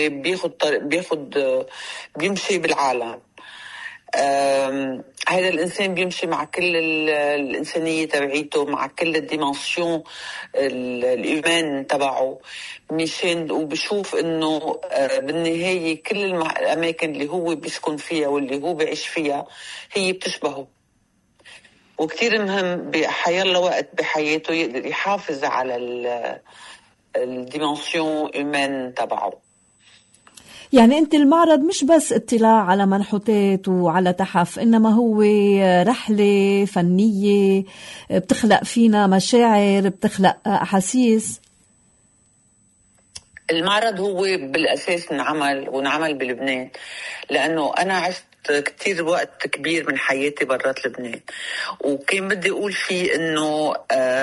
Speaker 21: بيمشي بالعالم. هذا الإنسان بيمشي مع كل الإنسانية تبعيته، مع كل الديمنسيون الإيمان تبعه، مشان وبشوف إنه بالنهاية كل الأماكن اللي هو بيسكن فيها واللي هو بيعيش فيها هي بتشبهه. وكتير مهم بحيالله وقت بحياته يقدر يحافظ على الديمنسيون إيمان تبعه.
Speaker 2: يعني أنت المعرض مش بس اطلاع على منحوتات وعلى تحف، إنما هو رحلة فنية بتخلق فينا مشاعر، بتخلق أحاسيس.
Speaker 21: المعرض هو بالأساس ونعمل بلبنان، لأنه أنا عشت كتير وقت كبير من حياتي برات لبنان، وكان بدي أقول فيه إنه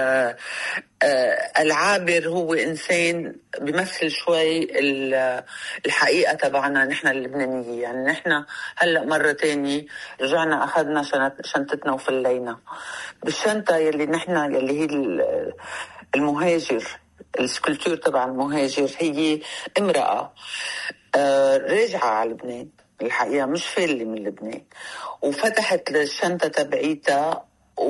Speaker 21: العابر هو إنسان بيمثل شوي الحقيقة تبعنا نحن اللبنانية. يعني نحن هلأ مرة تانية رجعنا أخذنا شنطتنا وفلينا بالشنطة يلي هي المهاجر. السكولتور تبع المهاجر هي امرأة راجعة على لبنان، الحقيقة مش فالة من لبنان، وفتحت الشنطة تبعيتها،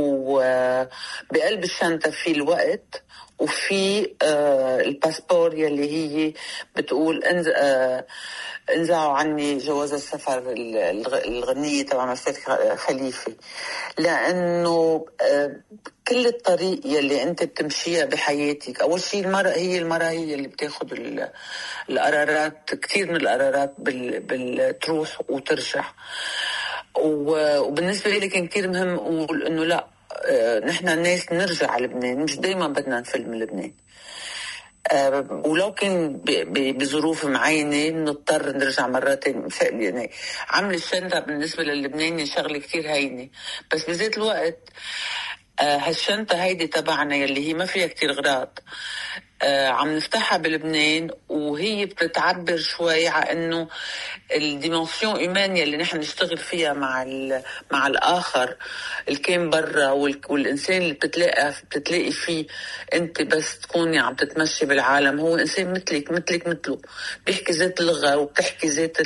Speaker 21: وبقلب الشنطة في الوقت وفي الباسبور يلي هي بتقول انزعوا عني جواز السفر الغنية تبع مسيرة خليفة. لأنه كل الطريق يلي أنت بتمشيها بحياتك، أول شيء المرأة هي اللي بتاخد القرارات، كتير من القرارات بتروح وترجع. وبالنسبة لي كان كتير مهم أقول إنه لا، نحن الناس نرجع على لبنان، مش دايما بدنا نفل من لبنان. ولو كان بظروف معينة نضطر نرجع مرات. يعني عمل الشنطة بالنسبة للبناني شغلة كتير هينة، بس بذات الوقت هالشنطة هيدي تبعنا يلي هي ما فيها كتير غراض، عم نفتحها بلبنان، وهي بتتعبر شوي على انه الديمنسيون ايمانية اللي نحن نشتغل فيها مع الاخر اللي كان برا، والانسان اللي بتلاقي فيه انت بس تكوني عم تتمشي بالعالم. هو انسان مثلك مثله، بيحكي ذات اللغة وبتحكي ذات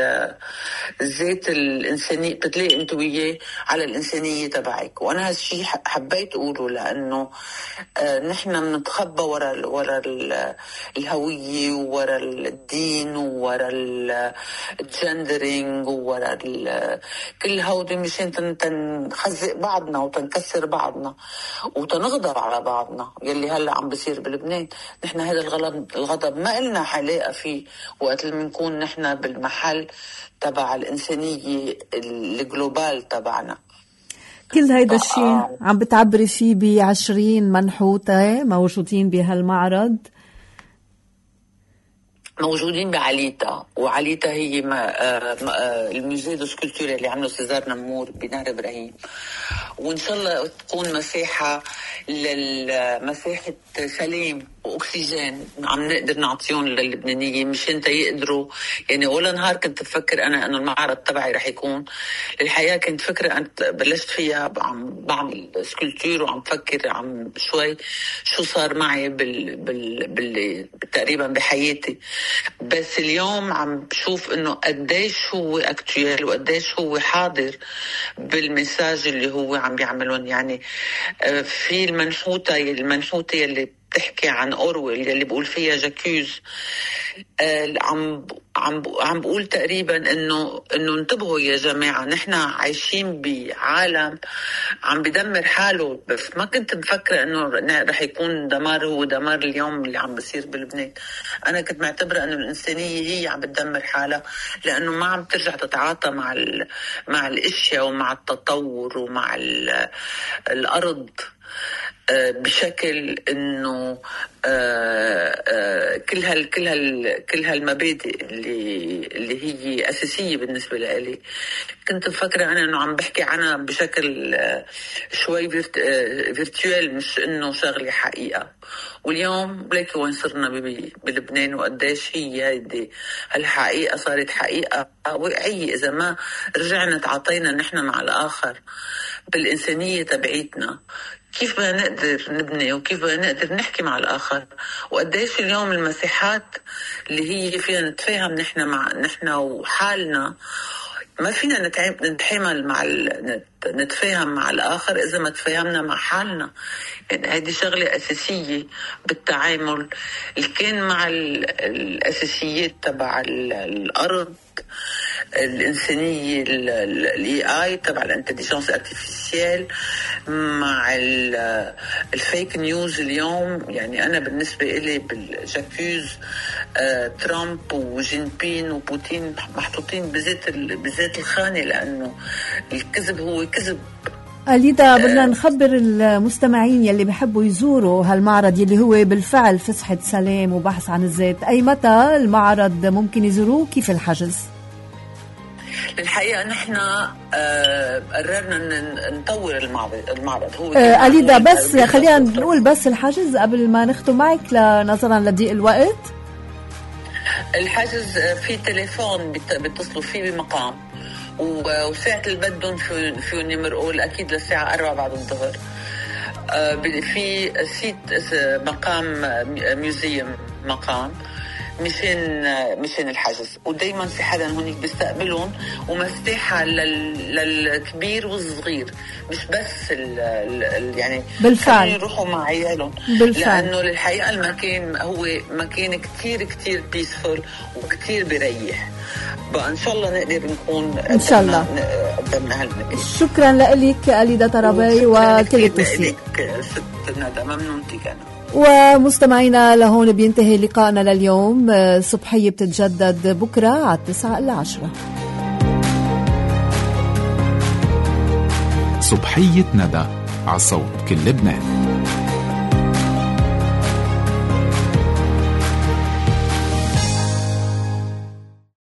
Speaker 21: الانسانية، بتلاقي انت وياه على الانسانية تبعك. وانا هالشي حبيت اقوله، لانه نحن بنتخبى ورا الهوية وورا الدين وورا الجندرينج وورا كل هودي مشان تنخزق بعضنا وتنكسر بعضنا وتنغضب على بعضنا يلي هلا عم بصير بلبنان. نحن هذا الغضب ما إلنا حلاقة فيه وقت اللي بنكون نحن بالمحل تبع الإنسانية الجلوبال تبعنا.
Speaker 2: كل هيدا الشيء عم بتعبري فيه ب20 منحوتة موجودين بهالمعرض.
Speaker 21: موجودين بعليتا، وعليتا هي الموزيه دو سكولتور اللي عمله سيزار نمور بنهر ابراهيم. وان شاء الله تكون مساحه مساحه سلام واكسجين عم نقدر نعطيهم للبنانيين مشان يقدروا. يعني ولا نهار كنت بفكر انا انه المعرض تبعي رح يكون، الحقيقه كنت فكره أنا بلشت فيها عم بعمل سكولتور وعم بفكر عم شوي شو صار معي تقريبا بحياتي. بس اليوم عم بشوف انه قديش هو اكتويل وقديش هو حاضر بالمساج اللي هو عم بيعملون. يعني في المنحوتة اللي بتحكي عن أورويل اللي بقول فيها جاكوز، عم بقول تقريبا انه انتبهوا يا جماعة، نحن عايشين بعالم عم بدمر حاله. بس ما كنت مفكرة انه رح يكون دمار هو دمار اليوم اللي عم بصير بلبنان. انا كنت معتبرة انه الانسانية هي عم بتدمر حالها، لانه ما عم ترجع تتعاطى مع الاشياء ومع التطور ومع الارض بشكل انه كل هالمبادئ اللي هي اساسيه بالنسبه لي. كنت مفكره انا انه عم بحكي عنها بشكل شوي فيرتوال، مش انه شغله حقيقه. واليوم ليك وين صرنا بلبنان وقديش هي هالحقيقه صارت حقيقه واقعيه اذا ما رجعنا تعاطينا نحن مع الاخر بالانسانيه تبعيتنا. كيف بدنا نقدر نبني وكيف بدنا نقدر نحكي مع الآخر، وقديش اليوم المساحات اللي هي فيها نتفاهم نحن وحالنا. ما فينا نتفاهم مع الآخر إذا ما تفاهمنا مع حالنا. يعني هذه شغلة أساسية بالتعامل، كان مع الأساسيات تبع الأرض، الإنسانية، الاي تبع الانتليجنس ارتيفيسيال، مع الفيك نيوز اليوم. يعني أنا بالنسبة إلي بالجاكوز ترامب وجين بين وبوتين محطوطين بذات الخانة، لأنه الكذب هو كذب.
Speaker 2: أليدا، بدنا نخبر المستمعين يلي بيحبوا يزوروا هالمعرض يلي هو بالفعل فسحة سلام وبحث عن الذات. أي متى المعرض ممكن يزوروه؟ كيف الحجز؟
Speaker 21: الحقيقة نحن قررنا نطور المعرض. هو
Speaker 2: أليدا، بس خلينا نقول بس الحجز قبل ما نختم معك نظرا لضيق الوقت.
Speaker 21: الحجز في تليفون بيتصلوا فيه بمقام، وساعة اللي بدهم فيه نمرقول أكيد للساعة 4 بعد الظهر. في سيت مقام ميوزيوم مقام مشان الحجز، ودايما في حدا هونيك بيستقبلون ومفتاحة للكبير والصغير، مش بس يعني
Speaker 2: بالفعل
Speaker 21: يروحوا مع عيالهم، لأنه للحقيقة المكان هو مكان كتير بيسفول وكتير بيريح. بقى إن شاء الله نقدر نكون
Speaker 2: إن شاء الله
Speaker 21: قدمنا هالمكان.
Speaker 2: شكرا لك أليدا طرابي وكل التوفيق.
Speaker 21: ست ندى، ممنونتك أنا.
Speaker 2: ومستمعينا لهون بينتهي لقائنا لليوم. صبحية بتتجدد بكرة على 9 إلى 10.
Speaker 1: صبحية ندى على صوت كل لبنان.